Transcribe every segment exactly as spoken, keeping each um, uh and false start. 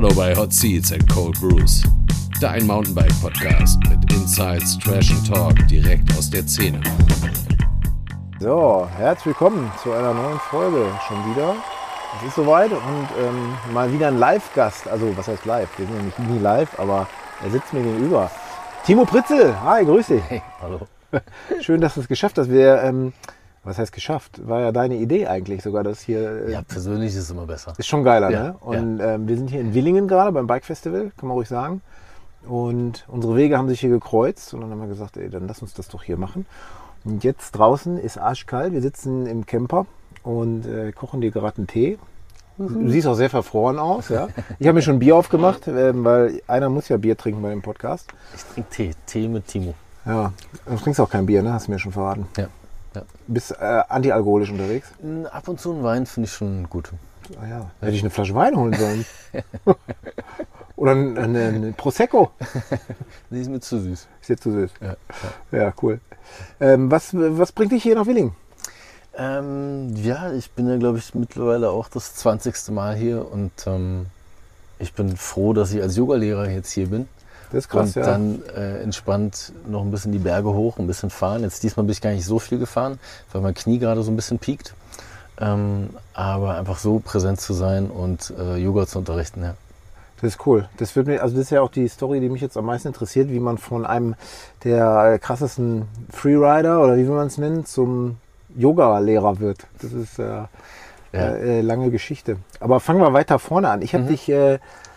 Hallo bei Hot Seats and Cold Brews, dein Mountainbike-Podcast mit Insights, Trash and Talk direkt aus der Szene. So, herzlich willkommen zu einer neuen Folge schon wieder. Es ist soweit und ähm, mal wieder ein Live-Gast. Also, was heißt live? Wir sind ja nicht nie live, aber er sitzt mir gegenüber. Timo Pritzel, hi, grüß dich. Hey, hallo. Schön, dass du es geschafft hast. Wir, ähm, was heißt geschafft? War ja deine Idee eigentlich sogar, dass hier... Äh, ja, persönlich ist es immer besser. Ist schon geiler, ja, ne? Und ja. ähm, wir sind hier in Willingen gerade beim Bike Festival, kann man ruhig sagen. Und unsere Wege haben sich hier gekreuzt und dann haben wir gesagt, ey, dann lass uns das doch hier machen. Und jetzt draußen ist arschkalt, wir sitzen im Camper und äh, kochen dir gerade einen Tee. Du siehst auch sehr verfroren aus, ja. Ich habe mir schon Bier aufgemacht, äh, weil einer muss ja Bier trinken bei dem Podcast. Ich trinke Tee, Tee mit Timo. Ja, du trinkst auch kein Bier, ne? Hast du mir schon verraten. Ja. ja. Bist äh, antialkoholisch unterwegs? Ab und zu ein Wein finde ich schon gut. Ah ja, hätte ich eine Flasche Wein holen sollen. Oder ein, ein, ein Prosecco. Nee, ist mir zu süß. Ist jetzt zu süß. Ja, ja. ja cool. Ähm, was, was bringt dich hier nach Willingen? Ähm, ja, ich bin ja, glaube ich, mittlerweile auch das zwanzigste Mal hier und ähm, ich bin froh, dass ich als Yogalehrer jetzt hier bin. Das ist krass, und ja. dann äh, entspannt noch ein bisschen die Berge hoch, ein bisschen fahren. Jetzt diesmal bin ich gar nicht so viel gefahren, weil mein Knie gerade so ein bisschen piekt. Ähm, aber einfach so präsent zu sein und äh, Yoga zu unterrichten, ja. Das ist cool. Das wird mir, also das ist ja auch die Story, die mich jetzt am meisten interessiert, wie man von einem der krassesten Freerider oder wie will man es nennen, zum Yoga-Lehrer wird. Das ist äh, ja. äh, lange Geschichte. Aber fangen wir weiter vorne an. Ich habe mhm. dich, äh,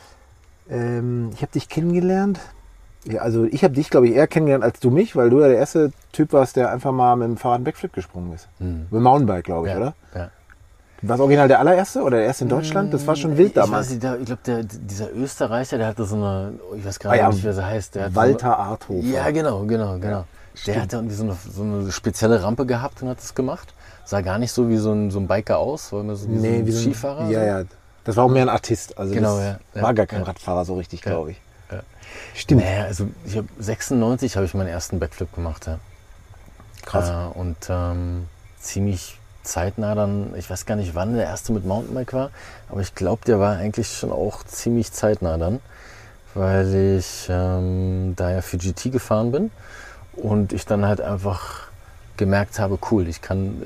ähm, ich habe dich kennengelernt. Ja, also ich habe dich, glaube ich, eher kennengelernt als du mich, weil du ja der erste Typ warst, der einfach mal mit dem Fahrrad einen Backflip gesprungen ist. Mhm. Mit dem Mountainbike, glaube ich, ja. oder? Ja. War es original der allererste oder der erste in Deutschland? Das war schon wild damals. Ich, ich glaube, dieser Österreicher, der hatte so eine, ich weiß gar nicht, ah, ja. nicht, wie er heißt. Der Walter so, Arthofer. Ja, genau, genau, genau. Ja, der hatte irgendwie so eine, so eine spezielle Rampe gehabt und hat das gemacht. Sah gar nicht so wie so ein, so ein Biker aus, war immer so wie nee, so ein wie Skifahrer. So, ja, ja. Das war auch mehr ein Artist. Also genau, das ja, ja, war gar kein ja. Radfahrer so richtig, ja, glaube ich. Ja. Stimmt. Naja, also ich habe sechsundneunzig habe ich meinen ersten Backflip gemacht. Ja. Krass. Äh, und ähm, ziemlich zeitnah dann, ich weiß gar nicht, wann der erste mit Mountainbike war, aber ich glaube, der war eigentlich schon auch ziemlich zeitnah dann, weil ich ähm, da ja für G T gefahren bin und ich dann halt einfach gemerkt habe, cool, ich kann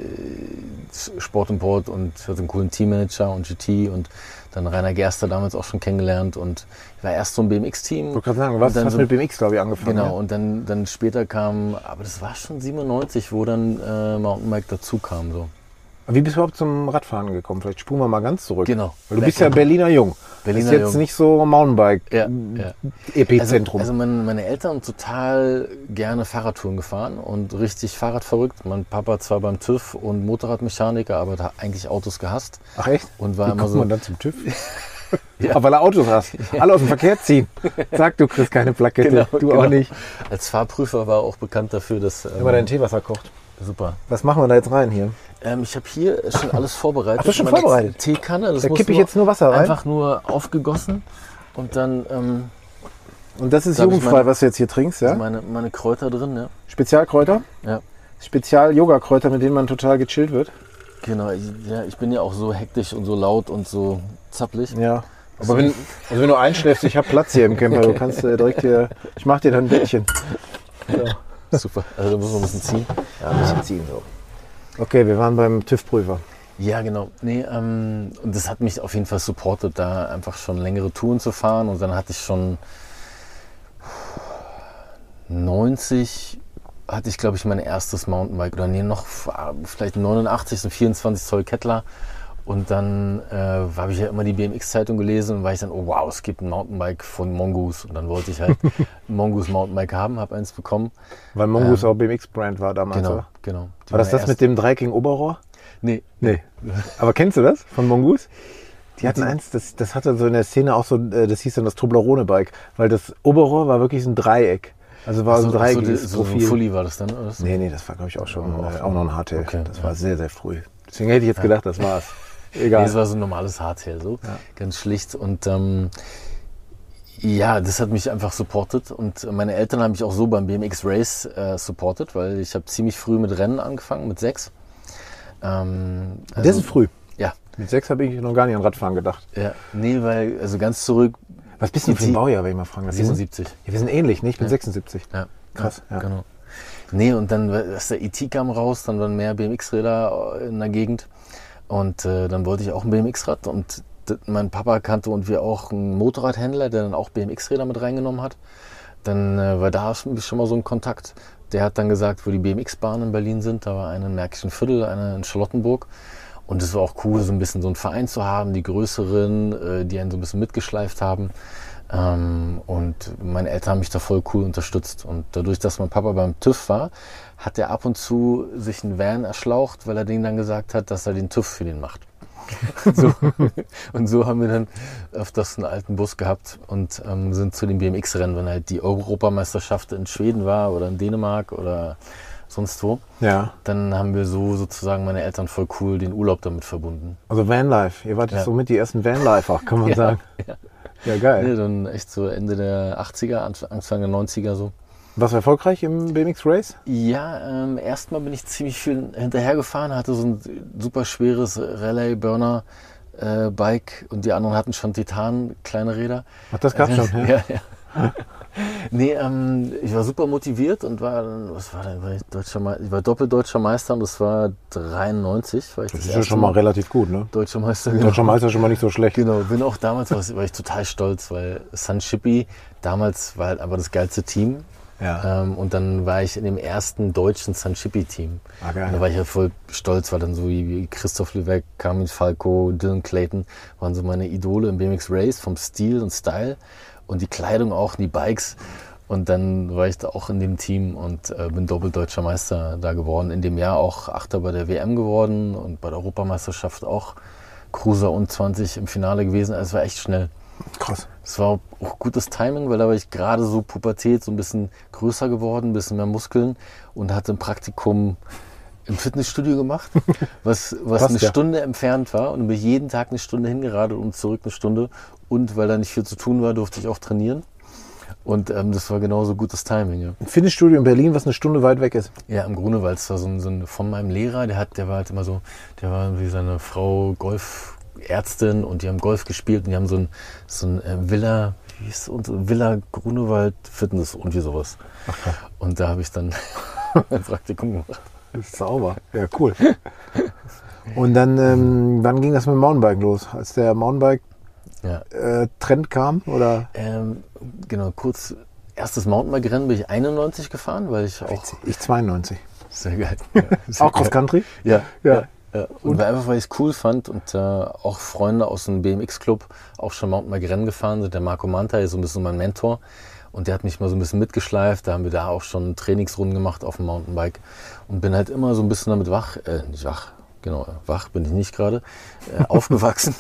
äh, Sport Import und hatte einen coolen Teammanager und G T und dann Rainer Gerster damals auch schon kennengelernt und ich war erst so ein B M X-Team. Ich wollte gerade sagen, was hast so, mit B M X, glaube ich, angefangen. Genau, ja? und dann, dann später kam, aber das war schon siebenundneunzig, wo dann äh, Mountainbike dazu kam. So. Wie bist du überhaupt zum Radfahren gekommen? Vielleicht spulen wir mal ganz zurück. Genau. Weil du bist ja Berliner Jung. Berliner das ist jetzt Jung. nicht so Mountainbike-Epizentrum. Ja, ja. Also, also meine, meine Eltern sind total gerne Fahrradtouren gefahren und richtig Fahrradverrückt. Mein Papa zwar beim TÜV und Motorradmechaniker, aber hat eigentlich Autos gehasst. Ach echt? Und war Wie immer kommt so, man dann zum TÜV? ja. Aber weil er Autos hast. Alle aus dem Verkehr ziehen. Sag, du kriegst keine Plakette. Genau, du genau. auch nicht. Als Fahrprüfer war er auch bekannt dafür, dass... Ähm, immer dein Teewasser kocht. Super. Was machen wir da jetzt rein hier? Ähm, ich habe hier schon alles vorbereitet. Ach, das ist schon vorbereitet? Teekanne. Das da muss kippe ich jetzt nur Wasser rein? Einfach nur aufgegossen und dann... Ähm, und das ist da jugendfrei, meine, was du jetzt hier trinkst, ja? Also meine, meine Kräuter drin, ja. Spezialkräuter? Ja. Spezial-Yoga-Kräuter, mit denen man total gechillt wird? Genau, ich, ja, ich bin ja auch so hektisch und so laut und so zappelig. Ja. Aber wenn, also wenn du einschläfst, ich habe Platz hier im Camper, du kannst äh, direkt hier, ich mach dir dann ein Bettchen. So. Super, also da muss man ein bisschen ziehen. Ja, ein bisschen ziehen so. Okay, wir waren beim TÜV-Prüfer. Ja, genau. Nee, ähm, und das hat mich auf jeden Fall supportet, da einfach schon längere Touren zu fahren. Und dann hatte ich schon neunzig, hatte ich glaube ich mein erstes Mountainbike. Oder nee, noch vielleicht neunundachtzig, so ein vierundzwanzig Zoll Kettler. Und dann äh, habe ich ja immer die B M X-Zeitung gelesen und war ich dann, oh wow, es gibt ein Mountainbike von Mongoose. Und dann wollte ich halt ein Mongoose Mountainbike haben, habe eins bekommen. Weil Mongoose ähm, auch B M X-Brand war damals, genau, oder? Genau. War das das mit dem dreieckigen Oberrohr? Nee. Nee. Aber kennst du das von Mongoose? Die hatten eins, das, das hatte so in der Szene auch so, das hieß dann das Toblerone-Bike, weil das Oberrohr war wirklich so ein Dreieck. Also war so, so ein dreieckiges so, Profil. So ein Fully war das dann, oder? Nee, nee, das war glaube ich auch schon, oh, äh, auch noch ein Hardtail. Okay, das ja. war sehr, sehr früh. Deswegen hätte ich jetzt gedacht, das war's. Egal. Nee, es war so ein normales Hardtail, so ja. Ganz schlicht. Und ähm, ja, das hat mich einfach supportet. Und meine Eltern haben mich auch so beim B M X Race äh, supportet, weil ich habe ziemlich früh mit Rennen angefangen, mit sechs. Ähm, also, das ist früh. Ja, Mit sechs habe ich noch gar nicht an Radfahren gedacht. Ja, nee, weil, also ganz zurück. Was bist du für ein Baujahr, wenn ich mal fragen darf? siebenundsiebzig. Ja, wir sind ähnlich, ne? Ich bin ja. sechsundsiebzig. Ja. Krass, ja. Genau. Nee, und dann, was der E T kam raus, dann waren mehr B M X-Räder in der Gegend. Und äh, dann wollte ich auch ein B M X-Rad. Und d- mein Papa kannte und wir auch einen Motorradhändler, der dann auch B M X-Räder mit reingenommen hat. Dann äh, war da schon, schon mal so ein Kontakt. Der hat dann gesagt, wo die B M X-Bahnen in Berlin sind. Da war eine in Märkischen Viertel, eine in Charlottenburg. Und es war auch cool, so ein bisschen so einen Verein zu haben, die größeren, äh, die einen so ein bisschen mitgeschleift haben. Ähm, und meine Eltern haben mich da voll cool unterstützt. Und dadurch, dass mein Papa beim TÜV war, hat er ab und zu sich einen Van erschlaucht, weil er denen dann gesagt hat, dass er den TÜV für den macht. so. Und so haben wir dann öfters einen alten Bus gehabt und ähm, sind zu den B M X-Rennen, wenn halt die Europameisterschaft in Schweden war oder in Dänemark oder sonst wo. Ja. Dann haben wir so sozusagen meine Eltern voll cool den Urlaub damit verbunden. Also Vanlife. Ihr wart Ja. jetzt somit die ersten Vanlifer, kann man Ja, sagen. ja. Ja, geil. Nee, dann echt so Ende der achtziger, Anfang der neunziger so. Warst du erfolgreich im B M X Race? Ja, ähm, erstmal bin ich ziemlich viel hinterhergefahren, hatte so ein super schweres Rallye-Burner äh, Bike und die anderen hatten schon Titan, kleine Räder. Ach, das gab's schon, ja. ja, ja. Nee, ähm, ich war super motiviert und war dann, was war denn, war ich, deutscher Me- ich war doppeldeutscher Meister und das war dreiundneunzig. War ich Das das ist ja erste schon mal relativ gut, ne? Deutscher Meister. Genau. Deutscher Meister schon mal nicht so schlecht. Genau, bin auch damals, war, war ich total stolz, weil Sun Shippy damals war halt einfach das geilste Team. Ja. Ähm, und dann war ich in dem ersten deutschen Sun Shippy Team. Ah, geil. Und da war ich ja voll stolz, weil dann so wie, wie Christoph Lüweck, Carmin Falco, Dylan Clayton waren so meine Idole im B M X Race vom Stil und Style und die Kleidung auch, die Bikes. Und dann war ich da auch in dem Team und äh, bin doppeldeutscher Meister da geworden. In dem Jahr auch Achter bei der W M geworden und bei der Europameisterschaft auch Cruiser und zwanzig im Finale gewesen. Also es war echt schnell. Krass. Es war auch gutes Timing, weil da war ich gerade so Pubertät, so ein bisschen größer geworden, ein bisschen mehr Muskeln und hatte ein Praktikum im Fitnessstudio gemacht, was, was Passt, eine ja. Stunde entfernt war und bin jeden Tag eine Stunde hingeradelt und zurück eine Stunde. Und weil da nicht viel zu tun war, durfte ich auch trainieren. Und ähm, das war genauso gutes Timing, ja. Ein Fitnessstudio in Berlin, was eine Stunde weit weg ist. Ja, im Grunewald, es war so ein, so ein, von meinem Lehrer, der hat, der war halt immer so, der war wie seine Frau Golfärztin und die haben Golf gespielt und die haben so ein, so ein äh, Villa, wie hieß es, Villa Grunewald Fitness und wie sowas. Ach, und da habe ich dann ein Praktikum gemacht. das ist sauber. Ja, cool. Und dann, ähm, wann ging das mit dem Mountainbike los? Als der Mountainbike-Trend Ja. kam? Oder? Ähm, genau, kurz, erstes Mountainbike-Rennen bin ich einundneunzig gefahren, weil ich auch, Ich zweiundneunzig. sehr geil. Ja, sehr Auch Cross geil. Country? Ja, Ja. ja. ja. Und weil einfach, weil ich es cool fand und äh, auch Freunde aus dem B M X-Club auch schon Mountainbike-Rennen gefahren sind. Der Marco Manta ist so ein bisschen mein Mentor und der hat mich mal so ein bisschen mitgeschleift. Da haben wir da auch schon Trainingsrunden gemacht auf dem Mountainbike und bin halt immer so ein bisschen damit wach, äh, nicht wach, genau, wach bin ich nicht gerade, äh, aufgewachsen.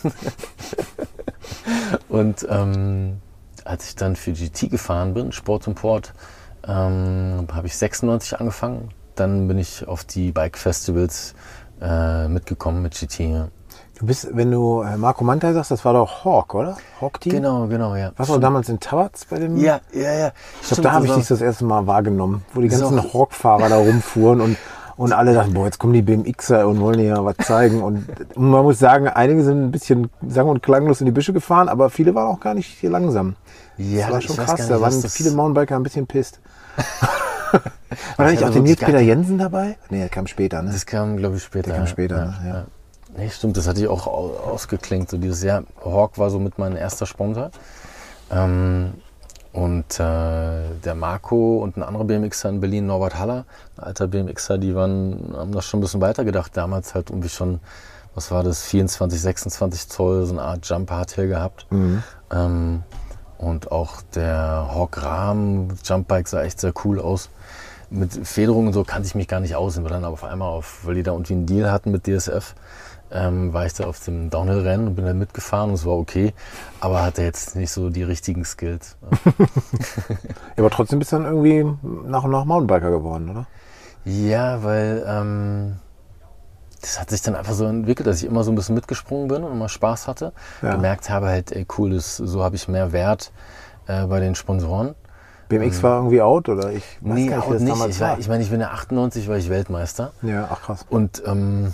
Und ähm, als ich dann für G T gefahren bin, Sport und Port, ähm, habe ich sechsundneunzig angefangen. Dann bin ich auf die Bike-Festivals äh, mitgekommen mit G T. Ja. Du bist, wenn du äh, Marco Manta sagst, das war doch Hawk, oder? Hawk-Team? Genau, genau, ja. Was war damals in Tabatz bei dem? Ja, ja, ja. Ich glaube, da habe ich dich das erste Mal wahrgenommen, wo die ganzen Hawk-Fahrer da rumfuhren und, und alle dachten, boah, jetzt kommen die B M Xer und wollen hier was zeigen. Und man muss sagen, einige sind ein bisschen sang- und klanglos in die Büsche gefahren, aber viele waren auch gar nicht hier langsam. Ja, Das war ich schon weiß krass, gar da nicht, waren was das- viele Mountainbiker ein bisschen pisst. War da nicht hatte auch der wirklich Nils-Peter gar- Jensen dabei? Nee, der kam später, ne? Das kam, glaube ich, später. Der kam später, ja, ne? Ja. Nee, stimmt, das hatte ich auch au- ausgeklingt. So dieses Jahr, Hawk war so mit mein erster Sponsor. Ähm, und äh, der Marco und ein anderer B M Xer in Berlin, Norbert Haller, ein alter B M Xer, die waren, haben das schon ein bisschen weiter gedacht. Damals halt irgendwie schon, was war das, vierundzwanzig, sechsundzwanzig Zoll, so eine Art Jumper hat hier gehabt. Mhm. Ähm, und auch der Hawk Rahm Jumpbike sah echt sehr cool aus. Mit Federungen und so kannte ich mich gar nicht aus. Und dann aber auf einmal, auf, weil die da irgendwie einen Deal hatten mit D S F, ähm, war ich da auf dem Downhill-Rennen und bin dann mitgefahren und es war okay. Aber hatte jetzt nicht so die richtigen Skills. Ja, aber trotzdem bist du dann irgendwie nach und nach Mountainbiker geworden, oder? Ja, weil ähm, das hat sich dann einfach so entwickelt, dass ich immer so ein bisschen mitgesprungen bin und immer Spaß hatte. Ja. Gemerkt habe halt, ey cool, das, so habe ich mehr Wert äh, bei den Sponsoren. B M X war irgendwie out, oder? Ich weiß Nee, gar nicht, auch wie das nicht. damals Ich, war. war, ich meine, ich bin ja achtundneunzig, war ich Weltmeister. Ja, ach krass. Und ähm,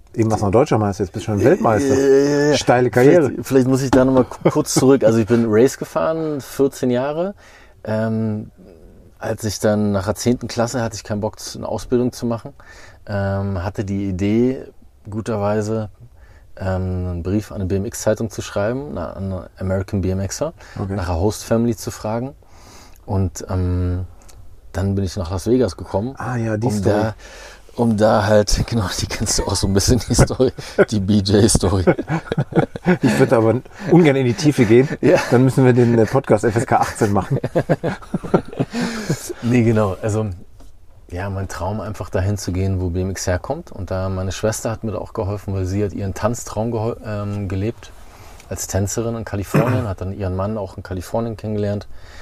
Eben was noch Deutscher Meister, jetzt bist du schon Weltmeister. Äh, Steile Karriere. Vielleicht, vielleicht muss ich da nochmal kurz zurück. Also ich bin Race gefahren, vierzehn Jahre. Ähm, als ich dann nach der zehnten Klasse hatte ich keinen Bock, eine Ausbildung zu machen. Ähm, hatte die Idee, guterweise ähm, einen Brief an eine B M X-Zeitung zu schreiben, an einen American B M Xer, okay. nach einer Host-Family zu fragen. Und ähm, dann bin ich nach Las Vegas gekommen. Ah ja, die um Story. Da, um da halt, genau, die kennst du auch so ein bisschen, die Story, die B J-Story. Ich würde aber ungern in die Tiefe gehen. Ja. Dann müssen wir den Podcast F S K achtzehn machen. Nee, genau. Also, ja, mein Traum einfach dahin zu gehen, wo B M X herkommt. Und da meine Schwester hat mir da auch geholfen, weil sie hat ihren Tanztraum gehol- ähm, gelebt. Als Tänzerin in Kalifornien, hat dann ihren Mann auch in Kalifornien kennengelernt.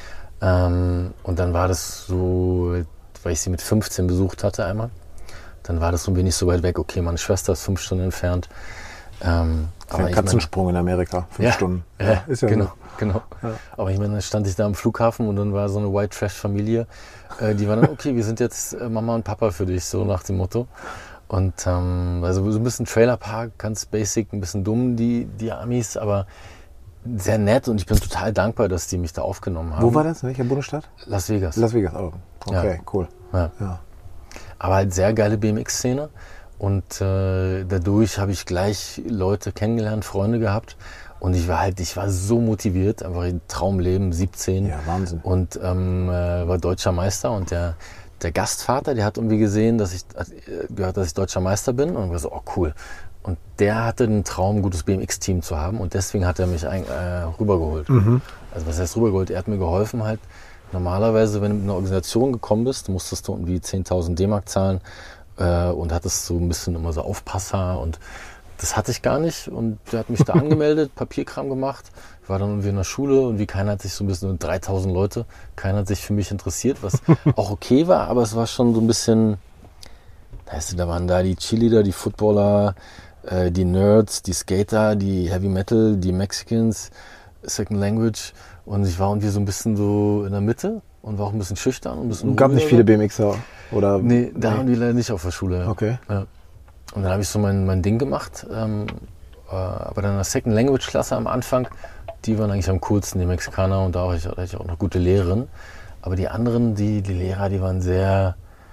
Ähm, und dann war das so, weil ich sie mit fünfzehn besucht hatte einmal, dann war das so wenig so weit weg. Okay, meine Schwester ist fünf Stunden entfernt. Ähm, aber ein Katzensprung meine, in Amerika, fünf ja, Stunden. Ja, ja, ist ja genau, so. genau. Ja. Aber ich meine, dann stand ich da am Flughafen und dann war so eine White Trash Familie. Äh, die waren dann, okay, wir sind jetzt äh, Mama und Papa für dich, so nach dem Motto. Und ähm, also so ein bisschen Trailerpark, ganz basic, ein bisschen dumm, die, die Amis, aber sehr nett und ich bin total dankbar, dass die mich da aufgenommen haben. Wo war das? In welcher Bundesstaat? Las Vegas. Las Vegas, oh. Okay, ja. cool. Ja. Ja. Aber halt sehr geile B M X-Szene und äh, dadurch habe ich gleich Leute kennengelernt, Freunde gehabt und ich war halt, ich war so motiviert, einfach ein Traumleben, siebzehn. Ja, Wahnsinn. Und ähm, äh, war deutscher Meister und der, der Gastvater, der hat irgendwie gesehen, dass ich, äh, gehört, dass ich deutscher Meister bin und war so, oh cool. Und der hatte den Traum, ein gutes B M X-Team zu haben und deswegen hat er mich ein, äh, rübergeholt. Mhm. Also was heißt rübergeholt? Er hat mir geholfen halt. Normalerweise, wenn du in eine Organisation gekommen bist, musstest du irgendwie zehntausend D-Mark zahlen äh, und hattest so ein bisschen immer so Aufpasser und das hatte ich gar nicht. Und der hat mich da angemeldet, Papierkram gemacht, war dann irgendwie in der Schule und wie keiner hat sich so ein bisschen, dreitausend Leute, keiner hat sich für mich interessiert, was auch okay war, aber es war schon so ein bisschen, weißt du, da waren da die Cheerleader, die Footballer, äh, die Nerds, die Skater, die Heavy Metal, die Mexicans, Second Language. Und ich war irgendwie so ein bisschen so in der Mitte und war auch ein bisschen schüchtern. Ein bisschen gab nicht viele B M Xer? Oder? Nee, da nee. haben die leider nicht auf der Schule. Okay. Ja. Und dann habe ich so mein, mein Ding gemacht. Ähm, äh, aber dann in der Second Language Klasse am Anfang, die waren eigentlich am coolsten, die Mexikaner. Und da hatte ich, hatte ich auch eine gute Lehrerin. Aber die anderen, die, die Lehrer, die waren sehr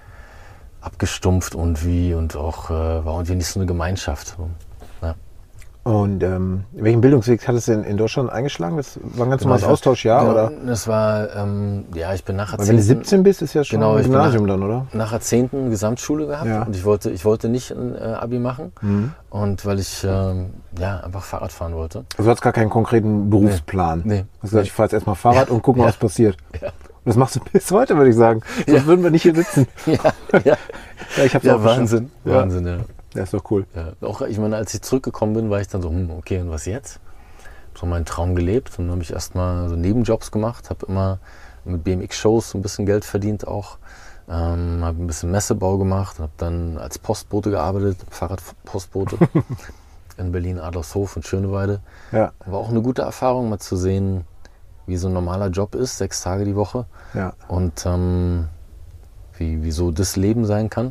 abgestumpft und wie und auch äh, war irgendwie nicht so eine Gemeinschaft. Ja. Und ähm, welchen Bildungsweg hattest du denn in Deutschland eingeschlagen? Das war ein ganz normales genau, Austauschjahr, genau, oder? Das war, ähm, ja, ich bin nachher zehnten... Wenn du siebzehn bist, ist ja schon genau, ein Gymnasium nach, dann, oder? Nachher zehnten Gesamtschule gehabt ja. und ich wollte, ich wollte nicht ein äh, Abi machen. Mhm. Und weil ich, ähm, ja, einfach Fahrrad fahren wollte. Also du hattest gar keinen konkreten Berufsplan? Nee. nee. Du hast gesagt, ich fahre jetzt erstmal Fahrrad ja. und guck mal, ja. was passiert. Ja. Und das machst du bis heute, würde ich sagen. Sonst ja. würden wir nicht hier sitzen. Ja, ja. ja ich hab's ja auch Wahnsinn, ja. Wahnsinn, ja. Ja, ist doch cool. Ja, auch, ich meine, als ich zurückgekommen bin, war ich dann so, hm, okay, und was jetzt? So meinen Traum gelebt und dann habe ich erstmal so Nebenjobs gemacht, habe immer mit B M X-Shows so ein bisschen Geld verdient auch, ähm, habe ein bisschen Messebau gemacht, habe dann als Postbote gearbeitet, Fahrradpostbote in Berlin, Adlershof und Schöneweide. Ja. War auch eine gute Erfahrung, mal zu sehen, wie so ein normaler Job ist, sechs Tage die Woche ja. und ähm, wie, wie so das Leben sein kann.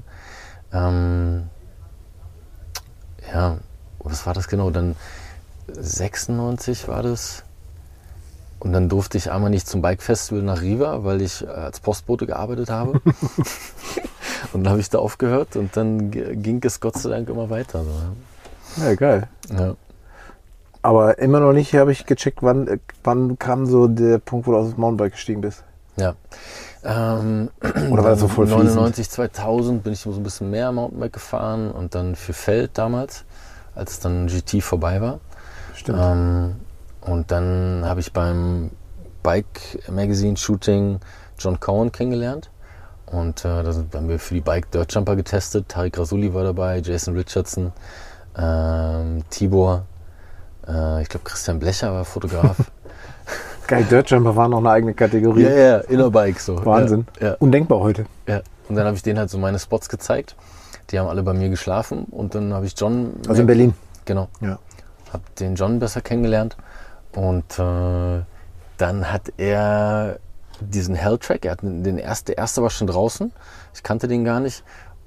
Ähm, ja, was war das genau? Dann sechsundneunzig war das. Und dann durfte ich einmal nicht zum Bike-Festival nach Riva, weil ich als Postbote gearbeitet habe. Und dann habe ich da aufgehört und dann ging es Gott sei Dank immer weiter. So. Ja, geil. Ja. Aber immer noch nicht habe ich gecheckt, wann, wann kam so der Punkt, wo du aus dem Mountainbike gestiegen bist? Ja. Ähm, Oder war das so voll fließend? neunundneunzig, zweitausend bin ich so ein bisschen mehr Mountainbike gefahren und dann für Feld damals, als dann G T vorbei war. Stimmt. Ähm, und dann habe ich beim Bike Magazine Shooting John Cowan kennengelernt. Und äh, da haben wir für die Bike Dirt Jumper getestet. Tariq Rasuli war dabei, Jason Richardson, ähm, Tibor, äh, ich glaube Christian Blecher war Fotograf. Geil, Dirt Jumper war noch eine eigene Kategorie. Ja, ja, Innerbike so. Wahnsinn. Ja, ja. Undenkbar heute. Ja. Und dann habe ich denen halt so meine Spots gezeigt. Die haben alle bei mir geschlafen und dann habe ich John... Also in Berlin? Genau. Ja. Habe den John besser kennengelernt und äh, dann hat er diesen Helltrack, er hat den erste, der erste war schon draußen, ich kannte den gar nicht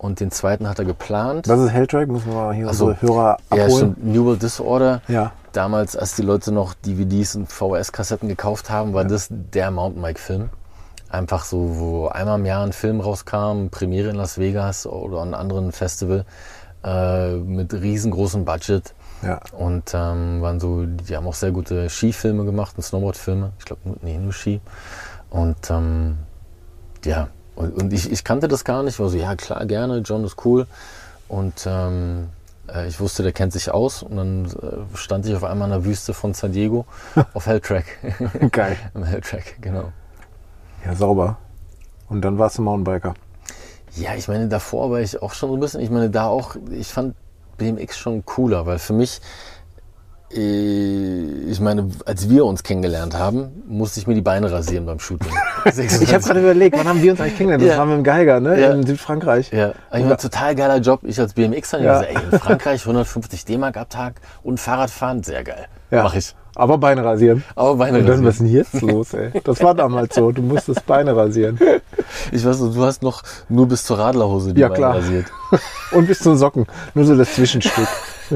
und den zweiten hat er geplant. Was ist Helltrack? Müssen wir mal hier Also, unsere Hörer abholen. Ja, stimmt. New World Disorder. Ja. Damals, als die Leute noch D V Ds und V H S-Kassetten gekauft haben, war ja. das der Mountainbike-Film. Einfach so, wo einmal im Jahr ein Film rauskam, Premiere in Las Vegas oder an einem anderen Festival äh, mit riesengroßem Budget. Ja. Und ähm, waren so, die haben auch sehr gute Skifilme gemacht und Snowboard-Filme. Ich glaube, nee, nur Ski. Und ähm, ja, und, und ich, ich kannte das gar nicht. Ich war so, ja klar, gerne, John ist cool. Und ähm, äh, ich wusste, der kennt sich aus. Und dann äh, stand ich auf einmal in der Wüste von San Diego auf Helltrack. Geil. Im Helltrack, genau. Ja, sauber. Und dann warst du Mountainbiker. Ja, ich meine, davor war ich auch schon so ein bisschen, ich meine, da auch, ich fand B M X schon cooler, weil für mich, ich meine, als wir uns kennengelernt haben, musste ich mir die Beine rasieren beim Shooting. Ich habe gerade überlegt, wann haben wir uns eigentlich kennengelernt? Das ja. waren wir im Geiger, ne? Ja. In Südfrankreich. Ja, ich meine, total geiler Job. Ich als B M X-Fan, ja. ich gesagt, ey, in Frankreich hundertfünfzig D-Mark ab Tag und Fahrradfahren, sehr geil. Ja. Mach ich. Aber Beine rasieren. Aber Beine und dann, rasieren. was ist denn jetzt los, ey? Das war damals so, du musstest Beine rasieren. Ich weiß noch, du hast noch nur bis zur Radlerhose die ja, Beine klar. rasiert. Und bis zum Socken, nur so das Zwischenstück.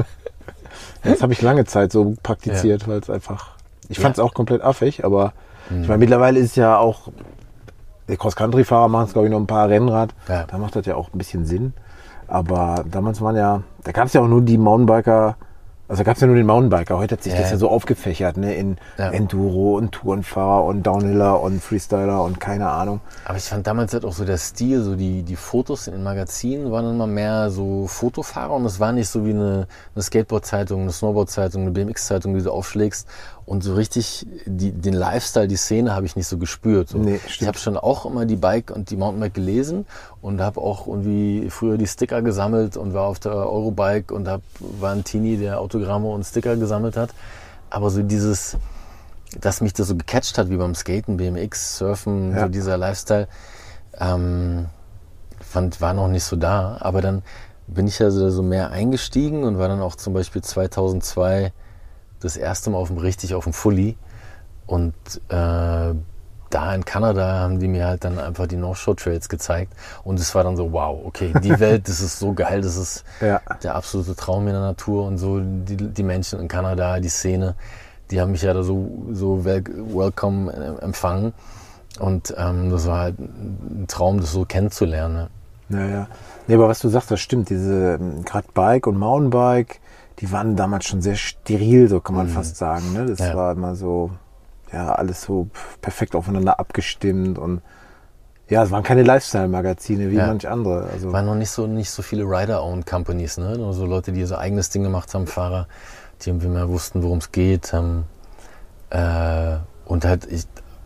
Das habe ich lange Zeit so praktiziert, ja. weil es einfach, ich fand es ja. auch komplett affig, aber mhm. ich meine, mittlerweile ist ja auch, die Cross-Country-Fahrer machen es, glaube ich, noch ein paar Rennrad, ja. da macht das ja auch ein bisschen Sinn, aber damals waren ja, da gab es ja auch nur die Mountainbiker, also da gab es ja nur den Mountainbiker, heute hat sich ja. das ja so aufgefächert, ne, in ja. Enduro und Tourenfahrer und Downhiller und Freestyler und keine Ahnung. Aber ich fand damals halt auch so der Stil, so die, die Fotos in den Magazinen waren immer mehr so Fotofahrer und es war nicht so wie eine, eine Skateboard-Zeitung, eine Snowboard-Zeitung, eine B M X-Zeitung, die du aufschlägst und so richtig die, den Lifestyle, die Szene habe ich nicht so gespürt. So. Nee, ich habe schon auch immer die Bike und die Mountainbike gelesen und habe auch irgendwie früher die Sticker gesammelt und war auf der Eurobike und hab, war ein Teenie, der Autogramme und Sticker gesammelt hat. Aber so dieses, dass mich das so gecatcht hat, wie beim Skaten, B M X, Surfen, ja. so dieser Lifestyle, ähm, fand, war noch nicht so da. Aber dann bin ich ja so, so mehr eingestiegen und war dann auch zum Beispiel zweitausendzwei das erste Mal auf dem, richtig auf dem Fully. Und äh, da in Kanada haben die mir halt dann einfach die North Shore Trails gezeigt. Und es war dann so, wow, okay, die Welt, das ist so geil, das ist ja. der absolute Traum in der Natur und so. Die, die Menschen in Kanada, die Szene, die haben mich ja da so, so wel- welcome empfangen. Und ähm, das war halt ein Traum, das so kennenzulernen. Ja, ja. Nee, aber was du sagst, das stimmt. Diese, gerade Bike und Mountainbike, die waren damals schon sehr steril, so kann man mhm. fast sagen. Ne? Das ja. war immer so, ja, alles so perfekt aufeinander abgestimmt und ja, es waren keine Lifestyle-Magazine wie ja. manch andere. Also waren noch nicht so, nicht so viele Rider-Owned Companies, ne? Nur so Leute, die so eigenes Ding gemacht haben, Fahrer, die irgendwie mehr wussten, worum es geht. Haben, äh, und halt, ich,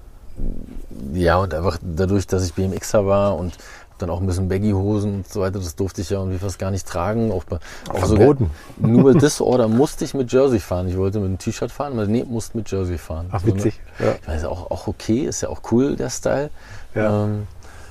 ja, und einfach dadurch, dass ich B M Xer war und dann auch ein bisschen Baggy-Hosen und so weiter, das durfte ich ja irgendwie fast gar nicht tragen. Auch, bei, auch verboten. Sogar, nur Disorder musste ich mit Jersey fahren. Ich wollte mit einem T-Shirt fahren, aber nee, musste mit Jersey fahren. Ach, so, witzig. Ne? Ja. Ich weiß, auch, auch okay, ist ja auch cool, der Style. Ja. Ähm,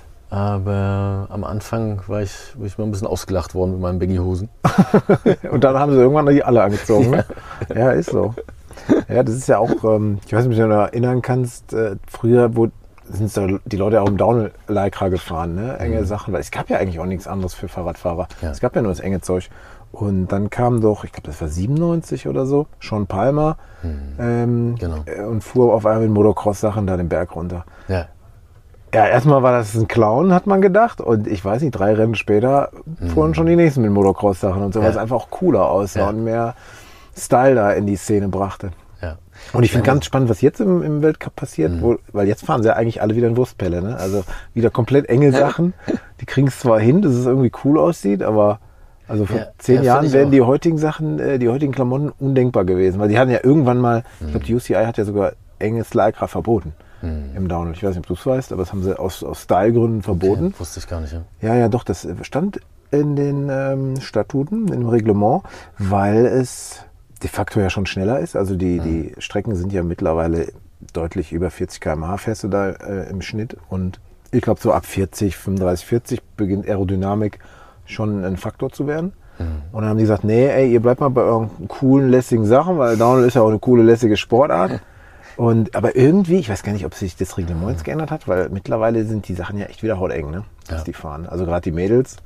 aber am Anfang war ich, war ich mal ein bisschen ausgelacht worden mit meinen Baggy-Hosen. Und dann haben sie irgendwann die alle angezogen. Ne? Ja, ist so. Ja, das ist ja auch, ähm, ich weiß nicht, ob du dich noch erinnern kannst, äh, früher wurde sind da die Leute auch im Downhill-Lycra gefahren, ne? Enge mhm. Sachen, weil es gab ja eigentlich auch nichts anderes für Fahrradfahrer. Ja. Es gab ja nur das enge Zeug. Und dann kam doch, ich glaube, das war siebenundneunzig oder so, Sean Palmer mhm. ähm, genau. und fuhr auf einmal mit Motocross-Sachen da den Berg runter. Ja. Ja, erstmal war das ein Clown, hat man gedacht. Und ich weiß nicht, drei Rennen später fuhren mhm. schon die nächsten mit Motocross-Sachen und so, weil es einfach auch cooler aussah ja. und mehr Style da in die Szene brachte. Ja. Und ich finde ganz spannend, was jetzt im, im Weltcup passiert, mhm. wo, weil jetzt fahren sie ja eigentlich alle wieder in Wurstpelle, ne? Also wieder komplett enge Sachen. Die kriegen es zwar hin, dass es irgendwie cool aussieht, aber also vor ja, zehn ja, Jahren wären auch. die heutigen Sachen, äh, die heutigen Klamotten undenkbar gewesen. Weil die hatten ja irgendwann mal, mhm. ich glaube, die U C I hat ja sogar enges Lycra verboten mhm. im Downhill. Ich weiß nicht, ob du es weißt, aber das haben sie aus, aus Stylegründen verboten. Okay, wusste ich gar nicht. Ja, ja, ja doch, das stand in den ähm, Statuten, im Reglement, weil es de facto ja schon schneller ist. Also die, mhm. die Strecken sind ja mittlerweile deutlich über vierzig Kilometer pro Stunde fährst du da äh, im Schnitt. Und ich glaube, so ab vierzig, fünfunddreißig, vierzig beginnt Aerodynamik schon ein Faktor zu werden. Mhm. Und dann haben die gesagt, nee, ey, ihr bleibt mal bei euren coolen, lässigen Sachen, weil Downhill ist ja auch eine coole, lässige Sportart. Und, aber irgendwie, ich weiß gar nicht, ob sich das Reglement jetzt geändert hat, weil mittlerweile sind die Sachen ja echt wieder hauteng, ne? Dass ja. die fahren. Also gerade die Mädels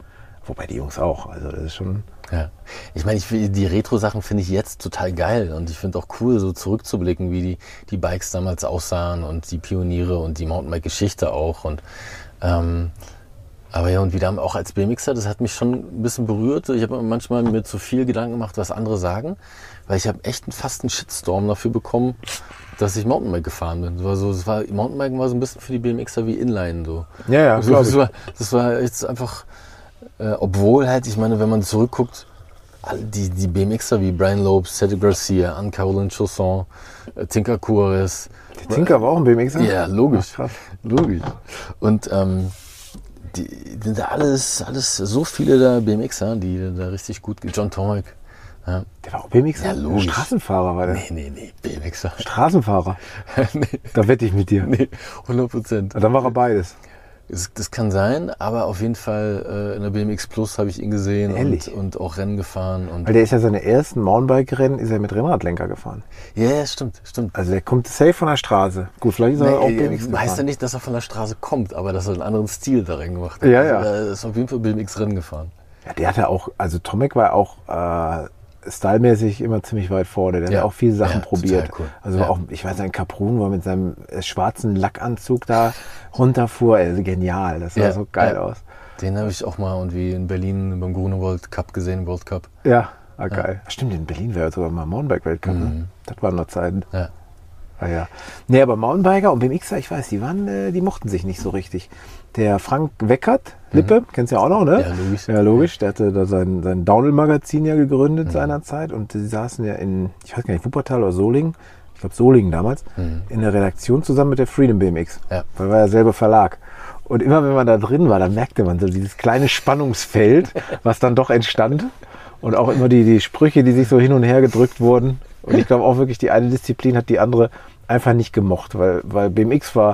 Wobei die Jungs auch, also das ist schon... Ja. Ich meine, ich, die Retro-Sachen finde ich jetzt total geil und ich finde auch cool, so zurückzublicken, wie die, die Bikes damals aussahen und die Pioniere und die Mountainbike-Geschichte auch. Und, ähm, aber ja, und wieder auch als B M Xer, das hat mich schon ein bisschen berührt. Ich habe manchmal mir zu viel Gedanken gemacht, was andere sagen, weil ich habe echt fast einen Shitstorm dafür bekommen, dass ich Mountainbike gefahren bin. Das war so, das war, Mountainbiken war so ein bisschen für die B M Xer wie Inline. So. Ja, ja, so, das, war, das war jetzt einfach... Äh, obwohl halt, ich meine, wenn man zurückguckt, die, die B M Xer wie Brian Lopes, Cedric Garcia, Anne-Caroline Chausson, äh, Tinker Juarez. Der Tinker war auch ein B M Xer? Ja, logisch. Ach, logisch. Und ähm, die, die sind da alles, alles, so viele da B M Xer, die da richtig gut, John Tomek. Ja. Der war auch B M Xer? Ja, logisch. Straßenfahrer war der? Nee, nee, nee, B M Xer. Straßenfahrer? Nee. Da wette ich mit dir. Nee, hundert Prozent. Dann war er beides. Das, das kann sein, aber auf jeden Fall äh, in der B M X Plus habe ich ihn gesehen und, und auch Rennen gefahren. Und weil der ist ja seine ersten Mountainbike-Rennen, ist er mit Rennradlenker gefahren. Ja, ja, stimmt, stimmt. Also der kommt safe von der Straße. Gut, vielleicht ist er nee, auch B M X gefahren. Heißt ja nicht, dass er von der Straße kommt, aber dass er einen anderen Stil da rein gemacht hat. Ja, ja. Also, er ist auf jeden Fall B M X-Rennen gefahren. Ja, der hatte auch, also Tomek war auch äh, stylmäßig immer ziemlich weit vorne. Der ja. hat auch viele Sachen ja, probiert. Cool. Also ja. auch, ich weiß nicht, Caprun, wo er mit seinem äh, schwarzen Lackanzug da runterfuhr. Also genial, das sah ja. so geil ja. aus. Den habe ich auch mal irgendwie in Berlin beim Grunewald Cup gesehen, World Cup. Ja, ah, geil. Ja. Stimmt, in Berlin wäre sogar mal Mountainbike-Weltcup. Mhm. Ne? Das waren noch Zeiten. Ja. Ah, ja. Nee, aber Mountainbiker und B M Xer, ich weiß, die waren, äh, die mochten sich nicht so richtig. Der Frank Weckert, Lippe, mhm. kennst du ja auch noch, ne? Ja, logisch. Ja, logisch. Der hatte da sein, sein Downhill-Magazin ja gegründet mhm. seinerzeit und die saßen ja in, ich weiß gar nicht, Wuppertal oder Solingen, ich glaube Solingen damals, mhm. in der Redaktion zusammen mit der Freedom B M X. Ja. Weil war ja selber Verlag. Und immer wenn man da drin war, dann merkte man so dieses kleine Spannungsfeld, was dann doch entstand. Und auch immer die, die Sprüche, die sich so hin und her gedrückt wurden. Und ich glaube auch wirklich, die eine Disziplin hat die andere einfach nicht gemocht, weil, weil B M X war,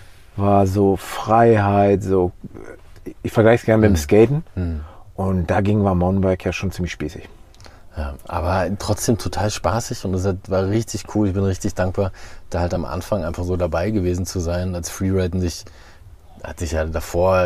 war so Freiheit, so, ich vergleiche es gerne mit dem Skaten. Mhm. Und dagegen war Mountainbike ja schon ziemlich spießig. Ja, aber trotzdem total spaßig und es war richtig cool. Ich bin richtig dankbar, da halt am Anfang einfach so dabei gewesen zu sein. Als Freeride nicht, hatte ich ja davor,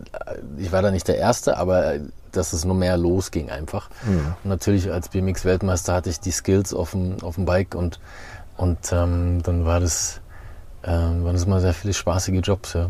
ich war da nicht der Erste, aber dass es nur mehr losging einfach. Mhm. Und natürlich als B M X-Weltmeister hatte ich die Skills auf dem, auf dem Bike und, und ähm, dann war das, ähm, waren das mal sehr viele spaßige Jobs. Ja.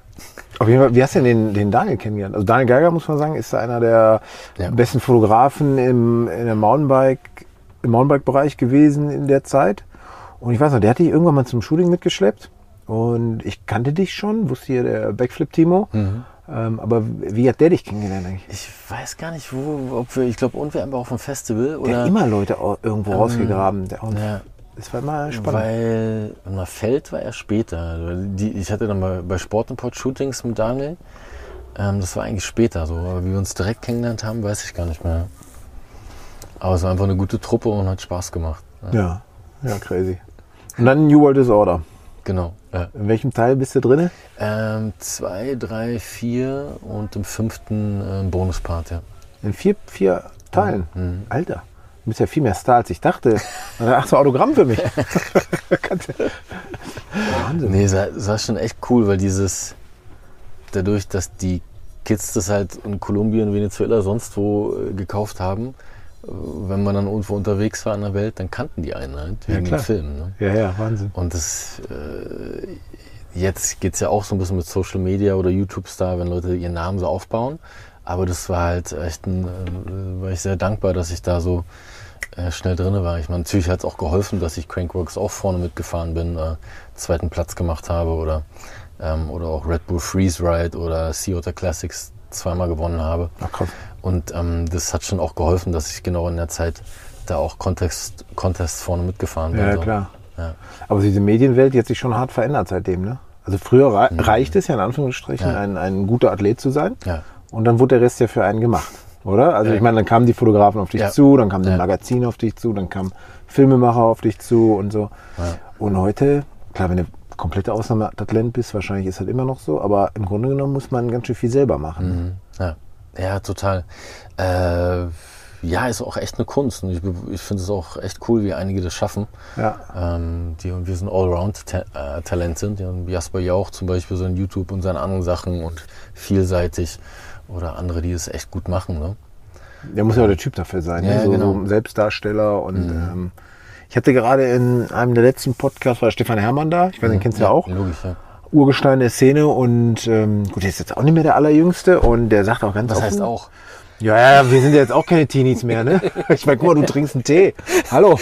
Auf jeden Fall, wie hast du denn den, den Daniel kennengelernt? Also Daniel Geiger, muss man sagen, ist einer der ja. besten Fotografen im, in der Mountainbike, im Mountainbike-Bereich gewesen in der Zeit. Und ich weiß noch, der hat dich irgendwann mal zum Shooting mitgeschleppt. Und ich kannte dich schon, wusste hier der Backflip-Timo. Mhm. Ähm, aber wie hat der dich kennengelernt eigentlich? Ich weiß gar nicht, wo, ob wir, ich glaube, und wir haben auf dem Festival. Oder, der hat immer Leute irgendwo ähm, rausgegraben. Der, ja. Das war mal spannend. Weil na, Feld war er später. Die, ich hatte dann mal bei Sportimport Shootings mit Daniel. Ähm, das war eigentlich später so. Aber wie wir uns direkt kennengelernt haben, weiß ich gar nicht mehr. Aber es war einfach eine gute Truppe und hat Spaß gemacht. Ja, ja, ja crazy. Und dann New World Disorder. Genau. Ja. In welchem Teil bist du drin? Ähm, zwei, drei, vier und im fünften äh, Bonuspart, ja. In vier, vier Teilen? Mhm. Alter. Du bist ja viel mehr Star, als ich dachte. Ach so, Autogramm für mich. Wahnsinn. Nee, es war, es war schon echt cool, weil dieses, dadurch, dass die Kids das halt in Kolumbien, Venezuela, sonst wo äh, gekauft haben, äh, wenn man dann irgendwo unterwegs war in der Welt, dann kannten die einen halt wegen ja, dem Film. Ne? Ja, ja, Wahnsinn. Und das, äh, jetzt geht es ja auch so ein bisschen mit Social Media oder YouTube-Star, wenn Leute ihren Namen so aufbauen. Aber das war halt echt ein, äh, war ich sehr dankbar, dass ich da so äh, schnell drin war. Ich meine, natürlich hat es auch geholfen, dass ich Crankworx auch vorne mitgefahren bin, äh, zweiten Platz gemacht habe oder, ähm, oder auch Red Bull Freeze Ride oder Sea Otter Classics zweimal gewonnen habe. Ach, krass. Und ähm, das hat schon auch geholfen, dass ich genau in der Zeit da auch Contest, Contest vorne mitgefahren bin. Ja, so. klar. Ja. Aber diese Medienwelt die hat sich schon hart verändert seitdem, ne? Also früher rei- mhm. reicht es ja in Anführungsstrichen, ja. ein, ein guter Athlet zu sein. Ja. Und dann wurde der Rest ja für einen gemacht, oder? Also ja. ich meine, dann kamen die Fotografen auf dich ja. zu, dann kamen die ja. Magazine auf dich zu, dann kamen Filmemacher auf dich zu und so. Ja. Und heute, klar, wenn du komplette Ausnahmetalent bist, wahrscheinlich ist das immer noch so, aber im Grunde genommen muss man ganz schön viel selber machen. Mhm. Ja. ja, total. Äh, ja, ist auch echt eine Kunst und ich, ich finde es auch echt cool, wie einige das schaffen. Ja. Ähm, die und wir sind Allround-Talent sind. Ja, Jasper Jauch zum Beispiel, so in YouTube und seine anderen Sachen und vielseitig. oder andere, die es echt gut machen. Ne? Der muss ja auch der Typ dafür sein, Ja, ne? so, genau. so ein Selbstdarsteller. Und Mhm. ähm, ich hatte gerade in einem der letzten Podcasts, war Stefan Herrmann da, ich weiß, den kennst du ja auch. Logisch, ja. Urgestein der Szene und ähm, gut, der ist jetzt auch nicht mehr der Allerjüngste und der sagt auch ganz Was offen, heißt auch? ja, ja, wir sind ja jetzt auch keine Teenies mehr, ne? Ich meine, guck mal, du trinkst einen Tee. Hallo.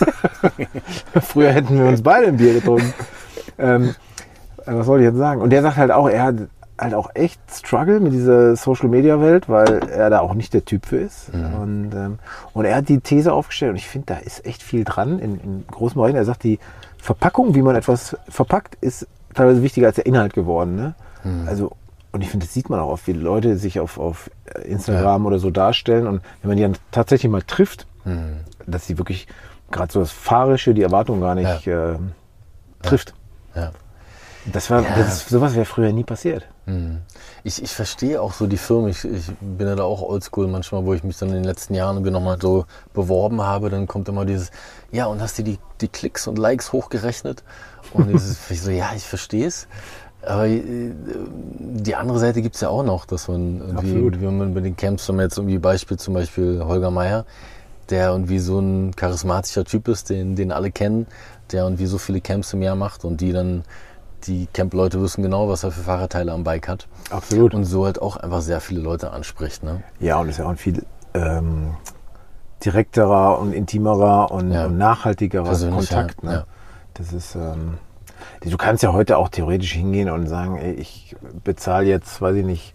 Früher hätten wir uns beide ein Bier getrunken. Ähm, was soll ich jetzt sagen? Und der sagt halt auch, er hat halt auch echt Struggle mit dieser Social-Media-Welt, weil er da auch nicht der Typ für ist. Mhm. Und, ähm, und er hat die These aufgestellt und ich finde, da ist echt viel dran in, in großen Bereichen. Er sagt, die Verpackung, wie man etwas verpackt, ist teilweise wichtiger als der Inhalt geworden. Ne? Mhm. Also, und ich finde, das sieht man auch oft, wie Leute sich auf, auf Instagram ja. oder so darstellen. Und wenn man die dann tatsächlich mal trifft, mhm. dass sie wirklich gerade so das Fahrische, die Erwartung gar nicht ja. äh, trifft. Ja. Ja. Das war, ja. das, sowas wäre früher nie passiert. Mhm. Ich, ich verstehe auch so die Firmen. Ich, ich bin ja da auch oldschool manchmal, wo ich mich dann in den letzten Jahren irgendwie nochmal so beworben habe. Dann kommt immer dieses, ja, und hast du die, die Klicks und Likes hochgerechnet? Und dieses, ich so, ja, ich verstehe es. Aber die andere Seite gibt es ja auch noch, dass man irgendwie, wie man bei den Camps, wenn man jetzt irgendwie Beispiel, zum Beispiel Holger Meier, der irgendwie so ein charismatischer Typ ist, den, den alle kennen, der irgendwie so viele Camps im Jahr macht und die dann, die Camp-Leute wissen genau, was er für Fahrradteile am Bike hat. Absolut. Und so halt auch einfach sehr viele Leute anspricht. Ne? Ja, und ist ja auch ein viel ähm, direkterer und intimerer und, ja. und nachhaltigerer Kontakt. Ne? Ja. Das ist... Ähm, Du kannst ja heute auch theoretisch hingehen und sagen, ey, ich bezahle jetzt, weiß ich nicht,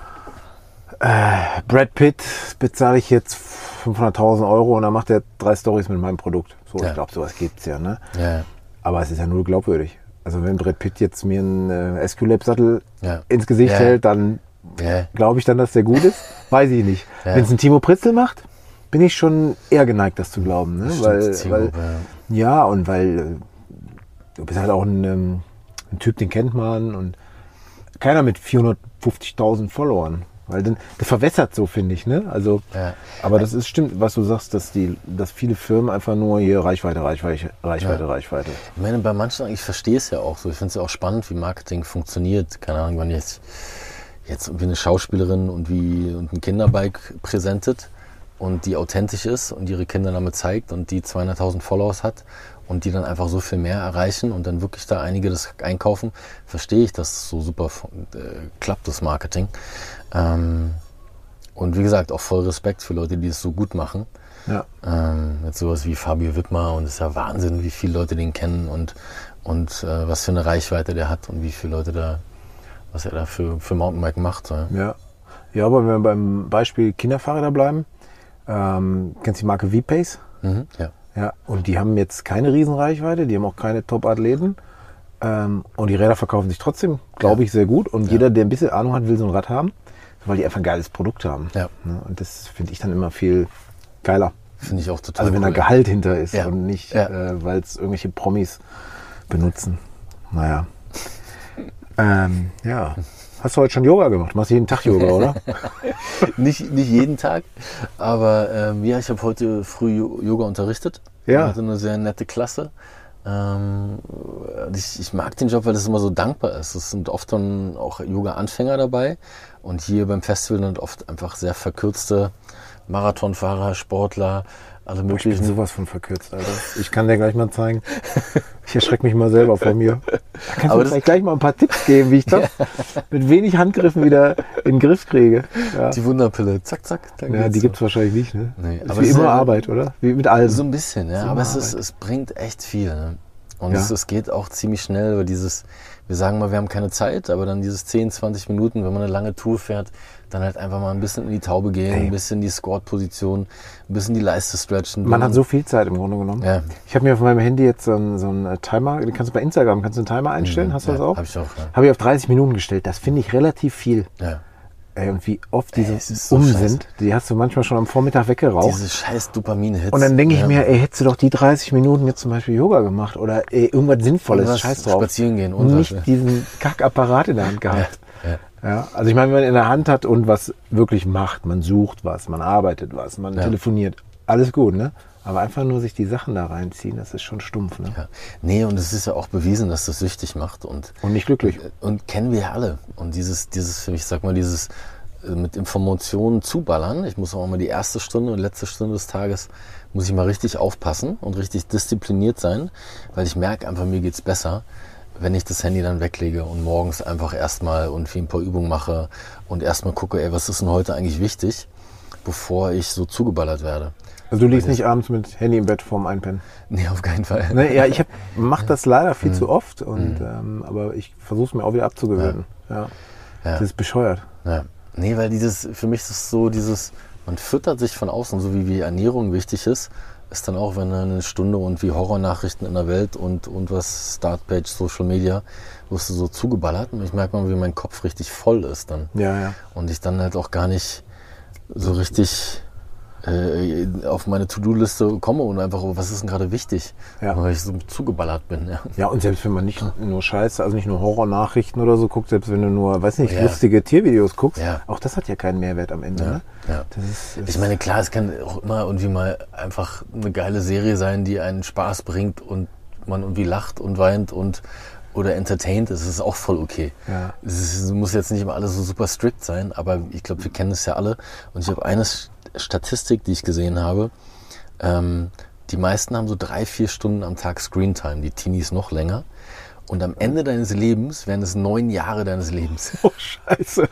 äh, Brad Pitt bezahle ich jetzt fünfhunderttausend Euro und dann macht er drei Storys mit meinem Produkt. So, ja. Ich glaube, sowas gibt's ja, ne? Ja. Aber es ist ja null glaubwürdig. Also wenn Brad Pitt jetzt mir einen äh, S Q-Lab-Sattel ja. ins Gesicht ja. hält, dann ja. glaube ich dann, dass der gut ist. Weiß ich nicht. Ja. Wenn es ein Timo Pritzel macht, bin ich schon eher geneigt, das zu glauben. Ne? Stimmt, weil, Timo, weil, ja. ja, und weil... Äh, Du bist halt auch ein, ähm, ein Typ, den kennt man und keiner mit vierhundertfünfzigtausend Followern. Weil dann, das verwässert so, finde ich. Ne? Also, ja. Aber das ist stimmt, was du sagst, dass, die, dass viele Firmen einfach nur hier Reichweite, Reichweite, Reichweite, ja. Reichweite. Ich meine, bei manchen, ich verstehe es ja auch so. Ich finde es ja auch spannend, wie Marketing funktioniert. Keine Ahnung, wenn jetzt, jetzt irgendwie eine Schauspielerin und, wie, und ein Kinderbike präsentiert und die authentisch ist und ihre Kinder damit zeigt und die zweihunderttausend Followers hat und die dann einfach so viel mehr erreichen und dann wirklich da einige das einkaufen, verstehe ich, dass es so super äh, klappt, das Marketing. Ähm, und wie gesagt, auch voll Respekt für Leute, die es so gut machen. Ja. Ähm, jetzt sowas wie Fabio Wittmer und es ist ja Wahnsinn, wie viele Leute den kennen und, und äh, was für eine Reichweite der hat und wie viele Leute da, was er da für, für Mountainbike macht. So. Ja. Ja, aber wenn wir beim Beispiel Kinderfahrräder bleiben, ähm, kennst du die Marke V-Pace? Mhm, ja. Ja, und die haben jetzt keine Riesenreichweite, die haben auch keine Top-Athleten. Ähm, und die Räder verkaufen sich trotzdem, glaube ich, sehr gut. Und ja. jeder, der ein bisschen Ahnung hat, will so ein Rad haben, weil die einfach ein geiles Produkt haben. Ja. Und das finde ich dann immer viel geiler. Finde ich auch total Also wenn cool. da Gehalt hinter ist Ja. und nicht, Ja. äh, weil es irgendwelche Promis benutzen. Naja. ähm, ja. Hast du heute schon Yoga gemacht? Du machst jeden Tag Yoga, oder? nicht, nicht jeden Tag, aber ähm, ja, ich habe heute früh Yoga unterrichtet. Ja. Ich hatte eine sehr nette Klasse. Ähm, ich, ich mag den Job, weil das immer so dankbar ist. Es sind oft dann auch Yoga-Anfänger dabei und hier beim Festival sind oft einfach sehr verkürzte Marathonfahrer, Sportler, alle Boah, ich bin möglichen. sowas von verkürzt, Alter. Ich kann dir gleich mal zeigen. Ich erschrecke mich mal selber vor mir. Da kannst Aber du vielleicht gleich mal ein paar Tipps geben, wie ich das mit wenig Handgriffen wieder in den Griff kriege. Ja, Die Wunderpille, zack, zack. dann ja geht's die so. gibt es wahrscheinlich nicht. Ne? Nee, Ist aber wie es ist immer ja- Arbeit, oder? Wie mit allem. So ein bisschen, ja. So Aber es, eine ist, Arbeit. es bringt echt viel. Ne? Und Ja. es, es geht auch ziemlich schnell, weil dieses, wir sagen mal, wir haben keine Zeit, aber dann dieses zehn, zwanzig Minuten, wenn man eine lange Tour fährt, dann halt einfach mal ein bisschen in die Taube gehen, Ey. ein bisschen die Squat-Position, ein bisschen die Leiste stretchen. Man hat so viel Zeit im Grunde genommen. Ja. Ich habe mir auf meinem Handy jetzt so einen, so einen Timer, den kannst du bei Instagram, kannst du einen Timer einstellen, hast du ja, das auch? Hab ich auch, ja. Habe ich auf dreißig Minuten gestellt. Das finde ich relativ viel. ja. Ey, und wie oft diese Ey, es ist so um scheiße. sind, die hast du manchmal schon am Vormittag weggeraucht. Diese scheiß Dopamin-Hits. Und dann denke ich ja. mir, ey, hättest du doch die dreißig Minuten jetzt zum Beispiel Yoga gemacht oder ey, irgendwas Sinnvolles, Irgendwas scheiß drauf. spazieren gehen und und nicht was, ja. diesen Kackapparat in der Hand gehabt. Ja. Ja, also ich meine, wenn man in der Hand hat und was wirklich macht, man sucht was, man arbeitet was, man Ja. telefoniert, alles gut, ne? Aber einfach nur sich die Sachen da reinziehen, das ist schon stumpf, ne? Ja. Nee, und es ist ja auch bewiesen, dass das süchtig macht. Und, Und nicht glücklich. und kennen wir ja alle. Und dieses, dieses, ich sag mal, dieses mit Informationen zuballern. Ich muss auch mal die erste Stunde und letzte Stunde des Tages muss ich mal richtig aufpassen und richtig diszipliniert sein, weil ich merke einfach, mir geht's besser, wenn ich das Handy dann weglege und morgens einfach erstmal irgendwie ein paar Übungen mache und erstmal gucke, ey, was ist denn heute eigentlich wichtig, bevor ich so zugeballert werde. Also du liegst nicht abends mit Handy im Bett vorm Einpennen? Nee, auf keinen Fall. Ne, ja, ich mache das leider viel mhm. zu oft, und, mhm. ähm, aber ich versuche es mir auch wieder abzugewöhnen. Ja. Ja. Ja. Das ist bescheuert. Ja. Nee, weil dieses, für mich ist es so dieses, man füttert sich von außen, so wie, wie Ernährung wichtig ist, ist dann auch, wenn eine Stunde und wie Horrornachrichten in der Welt und, und was Startpage, Social Media, wirst du so zugeballert, und ich merke mal, wie mein Kopf richtig voll ist dann. Ja, ja. Und ich dann halt auch gar nicht so richtig äh, auf meine To-Do-Liste komme und einfach, oh, was ist denn gerade wichtig, ja. weil ich so zugeballert bin. Ja. Ja, und selbst wenn man nicht nur Scheiße, also nicht nur Horrornachrichten oder so guckt, selbst wenn du nur, weiß nicht, ja. lustige Tiervideos guckst, ja. auch das hat ja keinen Mehrwert am Ende. Ja. Ne? Ja. Das ist, das ich meine, klar, es kann auch immer irgendwie mal einfach eine geile Serie sein, die einen Spaß bringt und man irgendwie lacht und weint und oder entertaint, das ist auch voll okay. Ja. Es ist, muss jetzt nicht immer alles so super strikt sein, aber ich glaube, wir kennen es ja alle. Und ich habe eine Statistik, die ich gesehen habe. Ähm, die meisten haben so drei, vier Stunden am Tag Screentime, die Teenies noch länger. Und am Ende deines Lebens wären es neun Jahre deines Lebens. Oh, scheiße.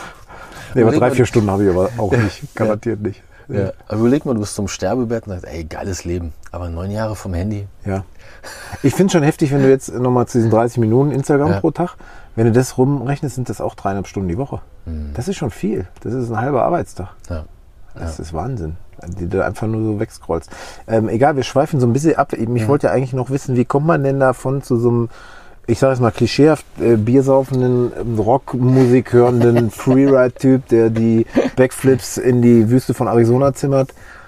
Nee, aber drei, vier Stunden habe ich aber auch nicht, garantiert ja. nicht. Ja. Aber überleg mal, du bist zum Sterbebett und sagst, ey, geiles Leben, aber neun Jahre vom Handy. Ja. Ich finde es schon heftig, wenn du jetzt nochmal zu diesen dreißig Minuten Instagram ja. pro Tag, wenn du das rumrechnest, sind das auch dreieinhalb Stunden die Woche. Mhm. Das ist schon viel. Das ist ein halber Arbeitstag. Ja. Das ja. ist Wahnsinn, die du einfach nur so wegscrollst. Ähm, egal, wir schweifen so ein bisschen ab. Ich ja. wollte ja eigentlich noch wissen, wie kommt man denn davon zu so einem, ich sage jetzt mal klischeehaft, äh, biersaufenden, ähm, Rockmusik hörenden Freeride-Typ, der die Backflips in die Wüste von Arizona zimmert,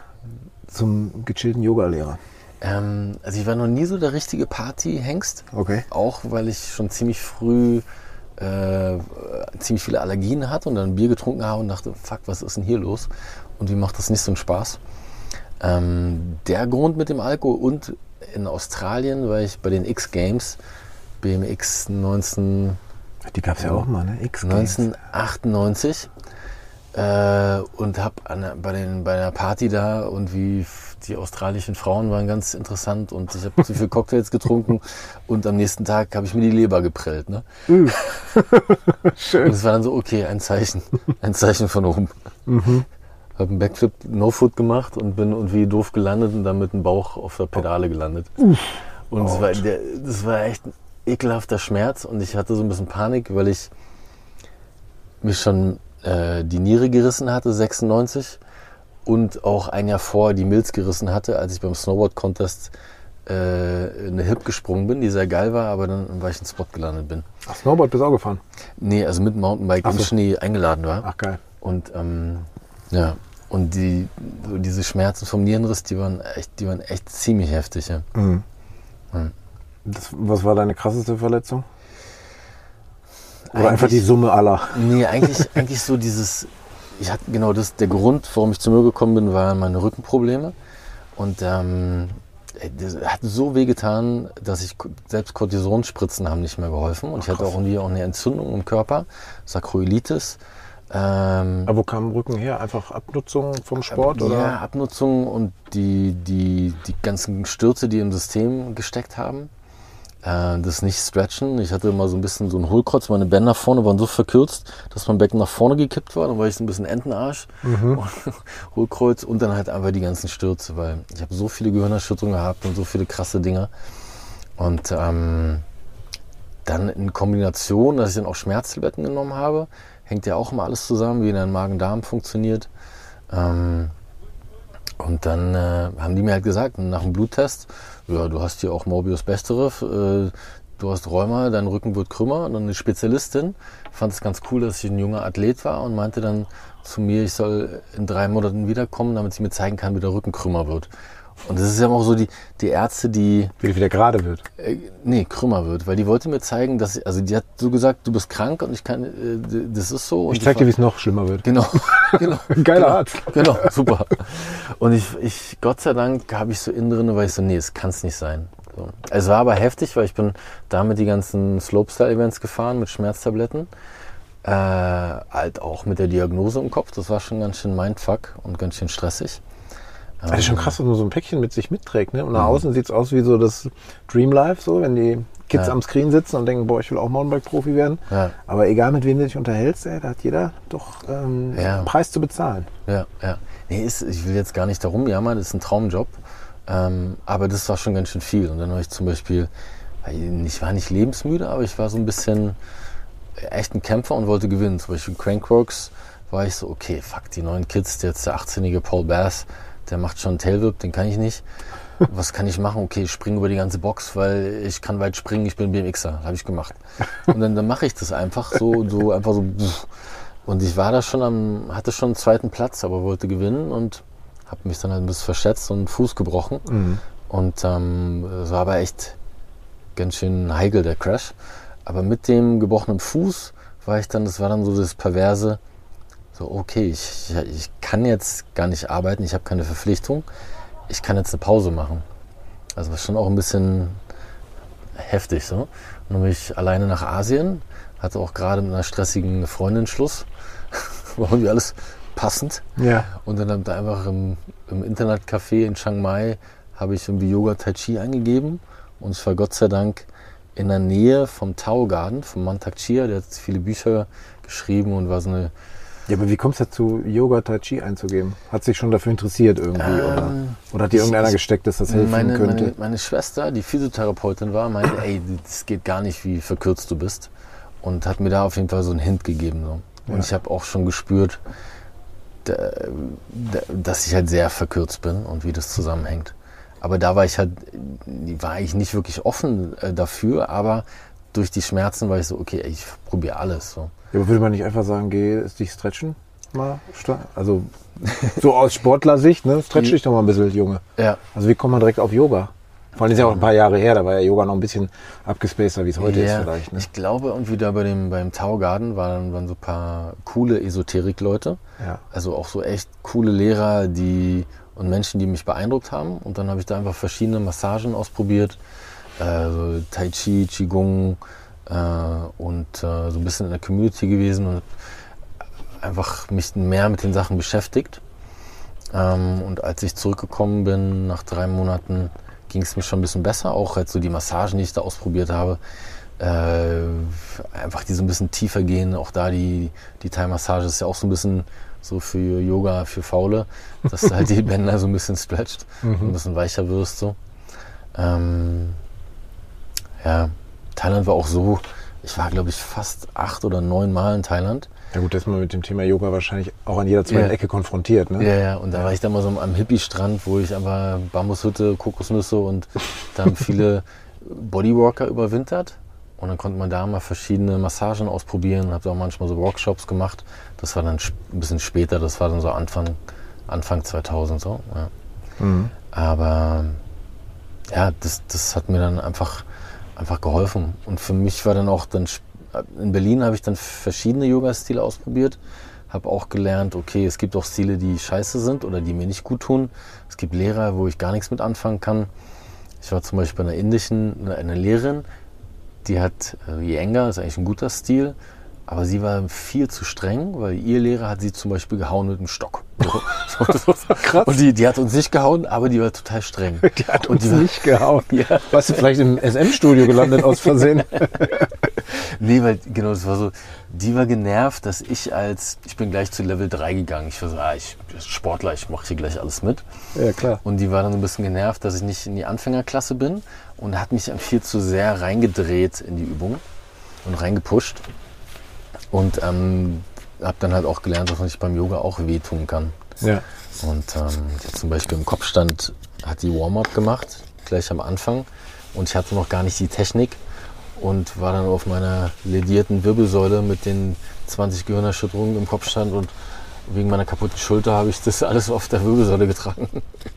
zum gechillten Yoga-Lehrer? Ähm, also ich war noch nie so der richtige Party-Hengst. Okay. Auch weil ich schon ziemlich früh äh, ziemlich viele Allergien hatte und dann Bier getrunken habe und dachte, fuck, was ist denn hier los? Und wie macht das nicht so einen Spaß? Ähm, der Grund mit dem Alkohol, und in Australien war ich bei den X-Games, B M X neunzehn... Die gab es ja auch mal, ne? X-Games. neunzehnhundertachtundneunzig. Äh, und habe bei, den, bei der Party da, und wie die australischen Frauen waren ganz interessant, und ich habe zu viele Cocktails getrunken und am nächsten Tag habe ich mir die Leber geprellt. Ne? Mm. Schön. Und es war dann so, okay, ein Zeichen, ein Zeichen von oben. Mhm. Habe einen Backflip No-Foot gemacht und bin irgendwie doof gelandet und dann mit dem Bauch auf der Pedale gelandet. Uff. Und das war, der, das war echt ein ekelhafter Schmerz, und ich hatte so ein bisschen Panik, weil ich mich schon äh, die Niere gerissen hatte, sechsundneunzig, und auch ein Jahr vorher die Milz gerissen hatte, als ich beim Snowboard-Contest äh, eine Hip gesprungen bin, die sehr geil war, aber dann weil ich in Spot gelandet bin. Ach, Snowboard bist du auch gefahren? Nee, also mit Mountainbike im so. Schnee eingeladen war. Ach, geil. Und ähm, ja, und die, so diese Schmerzen vom Nierenriss, die waren echt, die waren echt ziemlich heftig. Ja. Mhm. Mhm. Das, was war deine krasseste Verletzung? Oder Eigentlich, einfach die Summe aller? Nee, eigentlich, eigentlich so dieses, ich hatte genau das, der Grund, warum ich zu mir gekommen bin, waren meine Rückenprobleme. Und ähm, das hat so weh getan, dass ich, selbst Kortisonspritzen haben nicht mehr geholfen. Und Ach, ich hatte krass. auch irgendwie auch eine Entzündung im Körper, Sakroilitis. Ähm, Aber wo kam Rücken her? Einfach Abnutzung vom Sport? Ja, oder? Abnutzung und die, die, die ganzen Stürze, die im System gesteckt haben. Äh, das nicht stretchen. Ich hatte immer so ein bisschen so ein Hohlkreuz. Meine Bänder vorne waren so verkürzt, dass mein Becken nach vorne gekippt war. Dann war ich so ein bisschen Entenarsch. Mhm. Hohlkreuz, und dann halt einfach die ganzen Stürze, weil ich habe so viele Gehirnerschütterungen gehabt und so viele krasse Dinger. Und ähm, dann in Kombination, dass ich dann auch Schmerztabletten genommen habe, hängt ja auch immer alles zusammen, wie dein Magen-Darm funktioniert. Ähm, und dann äh, haben die mir halt gesagt, nach dem Bluttest, ja, du hast hier auch Morbus Bechterew, äh, du hast Rheuma, dein Rücken wird krümmer. Und dann eine Spezialistin fand es ganz cool, dass ich ein junger Athlet war, und meinte dann zu mir, ich soll in drei Monaten wiederkommen, damit sie mir zeigen kann, wie der Rücken krümmer wird. Und das ist ja auch so die, die Ärzte, die... Wie wieder gerade wird. Äh, nee, krümmer wird. Weil die wollte mir zeigen, dass ich, also die hat so gesagt, du bist krank und ich kann, äh, das ist so. Und ich zeig dir, wie es noch schlimmer wird. Genau, genau. Geiler genau, Arzt. Genau, super. Und ich, ich, Gott sei Dank, habe ich so innen drin, weil ich so, nee, es kann es nicht sein. So. Es war aber heftig, weil ich bin damit die ganzen Slopestyle-Events gefahren mit Schmerztabletten. Äh, halt auch mit der Diagnose im Kopf, das war schon ganz schön Mindfuck und ganz schön stressig. Das ist schon krass, dass man so ein Päckchen mit sich mitträgt. Ne? Und nach außen sieht es aus wie so das Dream Life, so, wenn die Kids Ja. am Screen sitzen und denken, boah, ich will auch Mountainbike-Profi werden. Ja. Aber egal, mit wem du dich unterhältst, ey, da hat jeder doch ähm, Ja. einen Preis zu bezahlen. Ja, ja. Nee, ist, ich will jetzt gar nicht darum jammern, das ist ein Traumjob. Ähm, aber das war schon ganz schön viel. Und dann habe ich zum Beispiel, ich war nicht lebensmüde, aber ich war so ein bisschen echt ein Kämpfer und wollte gewinnen. Zum Beispiel Crankworks war ich so, okay, fuck, die neuen Kids, jetzt der achtzehnjährige Paul Bass, der macht schon einen Tailwhip, den kann ich nicht. Was kann ich machen? Okay, ich springe über die ganze Box, weil ich kann weit springen, ich bin B M Xer, habe ich gemacht. Und dann, dann mache ich das einfach so, so einfach so. Und ich war da schon am, hatte schon einen zweiten Platz, aber wollte gewinnen und habe mich dann halt ein bisschen verschätzt und einen Fuß gebrochen. Mhm. Und ähm, es war aber echt ganz schön heikel, der Crash. Aber mit dem gebrochenen Fuß war ich dann, das war dann so das Perverse, so okay, ich, ich kann jetzt gar nicht arbeiten, ich habe keine Verpflichtung, ich kann jetzt eine Pause machen. Also war schon auch ein bisschen heftig so. Und dann bin ich alleine nach Asien, hatte auch gerade mit einer stressigen Freundin Schluss, war irgendwie alles passend. Ja. Und dann habe ich da einfach im, im Internetcafé in Chiang Mai habe ich irgendwie Yoga Tai Chi eingegeben und ich war Gott sei Dank in der Nähe vom Tao Garden, von Mantak Chia, der hat viele Bücher geschrieben und war so eine... Ja, aber wie kommst du dazu, Yoga Tai Chi einzugeben? Hat sich schon dafür interessiert irgendwie? Ähm, oder, oder hat dir irgendeiner ich- gesteckt, dass das helfen meine, könnte? meine, meine Schwester, die Physiotherapeutin war, meinte, ey, das geht gar nicht, wie verkürzt du bist. Und hat mir da auf jeden Fall so einen Hint gegeben. So. Und Ja. ich habe auch schon gespürt, da- da- dass ich halt sehr verkürzt bin und wie das zusammenhängt. Aber da war ich halt, war ich nicht wirklich offen äh, dafür, aber durch die Schmerzen war ich so, okay, ey, ich probiere alles. So. Ja, aber würde man nicht einfach sagen, geh dich stretchen? Mal sta- also so aus Sportlersicht, ne? Stretch dich doch mal ein bisschen, Junge. Ja. Also wie kommt man direkt auf Yoga? Vor allem ist ja auch ein paar Jahre her, da war ja Yoga noch ein bisschen abgespaceder, wie es heute ist Ja, vielleicht. Ne? ich glaube, irgendwie da bei dem, beim Tao Garden waren, waren so ein paar coole Esoterik-Leute. Ja. Also auch so echt coole Lehrer die, und Menschen, die mich beeindruckt haben. Und dann habe ich da einfach verschiedene Massagen ausprobiert. Äh, so Tai Chi, Qigong äh, und äh, so ein bisschen in der Community gewesen und einfach mich mehr mit den Sachen beschäftigt. Ähm, und als ich zurückgekommen bin, nach drei Monaten, ging es mir schon ein bisschen besser. Auch halt so die Massagen, die ich da ausprobiert habe. Äh, einfach die so ein bisschen tiefer gehen. Auch da die, die Thai-Massage ist ja auch so ein bisschen so für Yoga, für Faule, dass du halt die Bänder so ein bisschen stretcht und ein bisschen weicher wirst. So. Ähm, ja, Thailand war auch so, ich war glaube ich fast acht oder neun Mal in Thailand. Ja gut, da ist man mit dem Thema Yoga wahrscheinlich auch an jeder zweiten Ja. Ecke konfrontiert. Ne? Ja, ja, und da war ich dann mal so am Hippie-Strand, wo ich einfach Bambushütte, Kokosnüsse und da haben viele Bodywalker überwintert. Und dann konnte man da mal verschiedene Massagen ausprobieren, habe auch manchmal so Workshops gemacht. Das war dann sp- ein bisschen später, das war dann so Anfang, Anfang zweitausend so. Ja. Mhm. Aber ja, das, das hat mir dann einfach, einfach geholfen. Und für mich war dann auch dann, sp- in Berlin habe ich dann verschiedene Yoga-Stile ausprobiert. Habe auch gelernt, okay, es gibt auch Stile, die scheiße sind oder die mir nicht gut tun. Es gibt Lehrer, wo ich gar nichts mit anfangen kann. Ich war zum Beispiel bei einer indischen, einer Lehrerin, die hat, also Iyengar ist eigentlich ein guter Stil, aber sie war viel zu streng, weil ihr Lehrer hat sie zum Beispiel gehauen mit einem Stock. So, so, so. Krass. Und die, die hat uns nicht gehauen, aber die war total streng. Die hat Und uns die war- nicht gehauen. Ja. Warst du vielleicht im S M-Studio gelandet aus Versehen? Nee, weil genau, das war so, die war genervt, dass ich als, ich bin gleich zu Level drei gegangen. Ich war so, ah, ich bin Sportler, ich mache hier gleich alles mit. Ja, klar. Und die war dann so ein bisschen genervt, dass ich nicht in die Anfängerklasse bin und hat mich dann viel zu sehr reingedreht in die Übung und reingepusht. Und ähm, habe dann halt auch gelernt, dass man sich beim Yoga auch wehtun kann. Ja. Und ähm, jetzt zum Beispiel im Kopfstand hat die Warm-up gemacht, gleich am Anfang. Und ich hatte noch gar nicht die Technik und war dann auf meiner ledierten Wirbelsäule mit den zwanzig Gehirnerschütterungen im Kopfstand und wegen meiner kaputten Schulter habe ich das alles auf der Wirbelsäule getragen.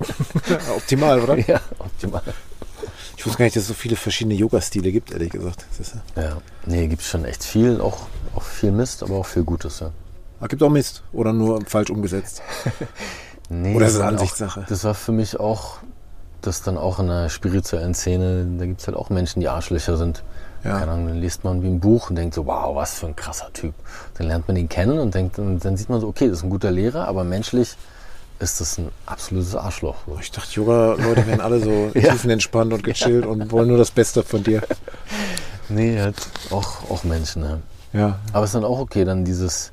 Optimal, oder? Ja, optimal. Ich wusste gar nicht, dass es so viele verschiedene Yoga-Stile gibt, ehrlich gesagt. Das ist, Ja, nee, gibt es schon echt viel, auch, auch viel Mist, aber auch viel Gutes. Ja. ah, gibt auch Mist oder nur falsch umgesetzt. Nee, Oder ist es das war Ansichtssache? Auch, das war für mich auch, das dann auch in der spirituellen Szene, da gibt es halt auch Menschen, die Arschlöcher sind. Ja. Keine Ahnung, dann liest man wie ein Buch und denkt so, wow, was für ein krasser Typ. Dann lernt man ihn kennen und denkt, und dann sieht man so, okay, das ist ein guter Lehrer, aber menschlich ist das ein absolutes Arschloch. So. Ich dachte, Yoga-Leute werden alle so Ja. tiefenentspannt und gechillt und wollen nur das Beste von dir. Nee, halt auch, auch Menschen, ne? Ja. Aber es ist dann auch okay, dann dieses,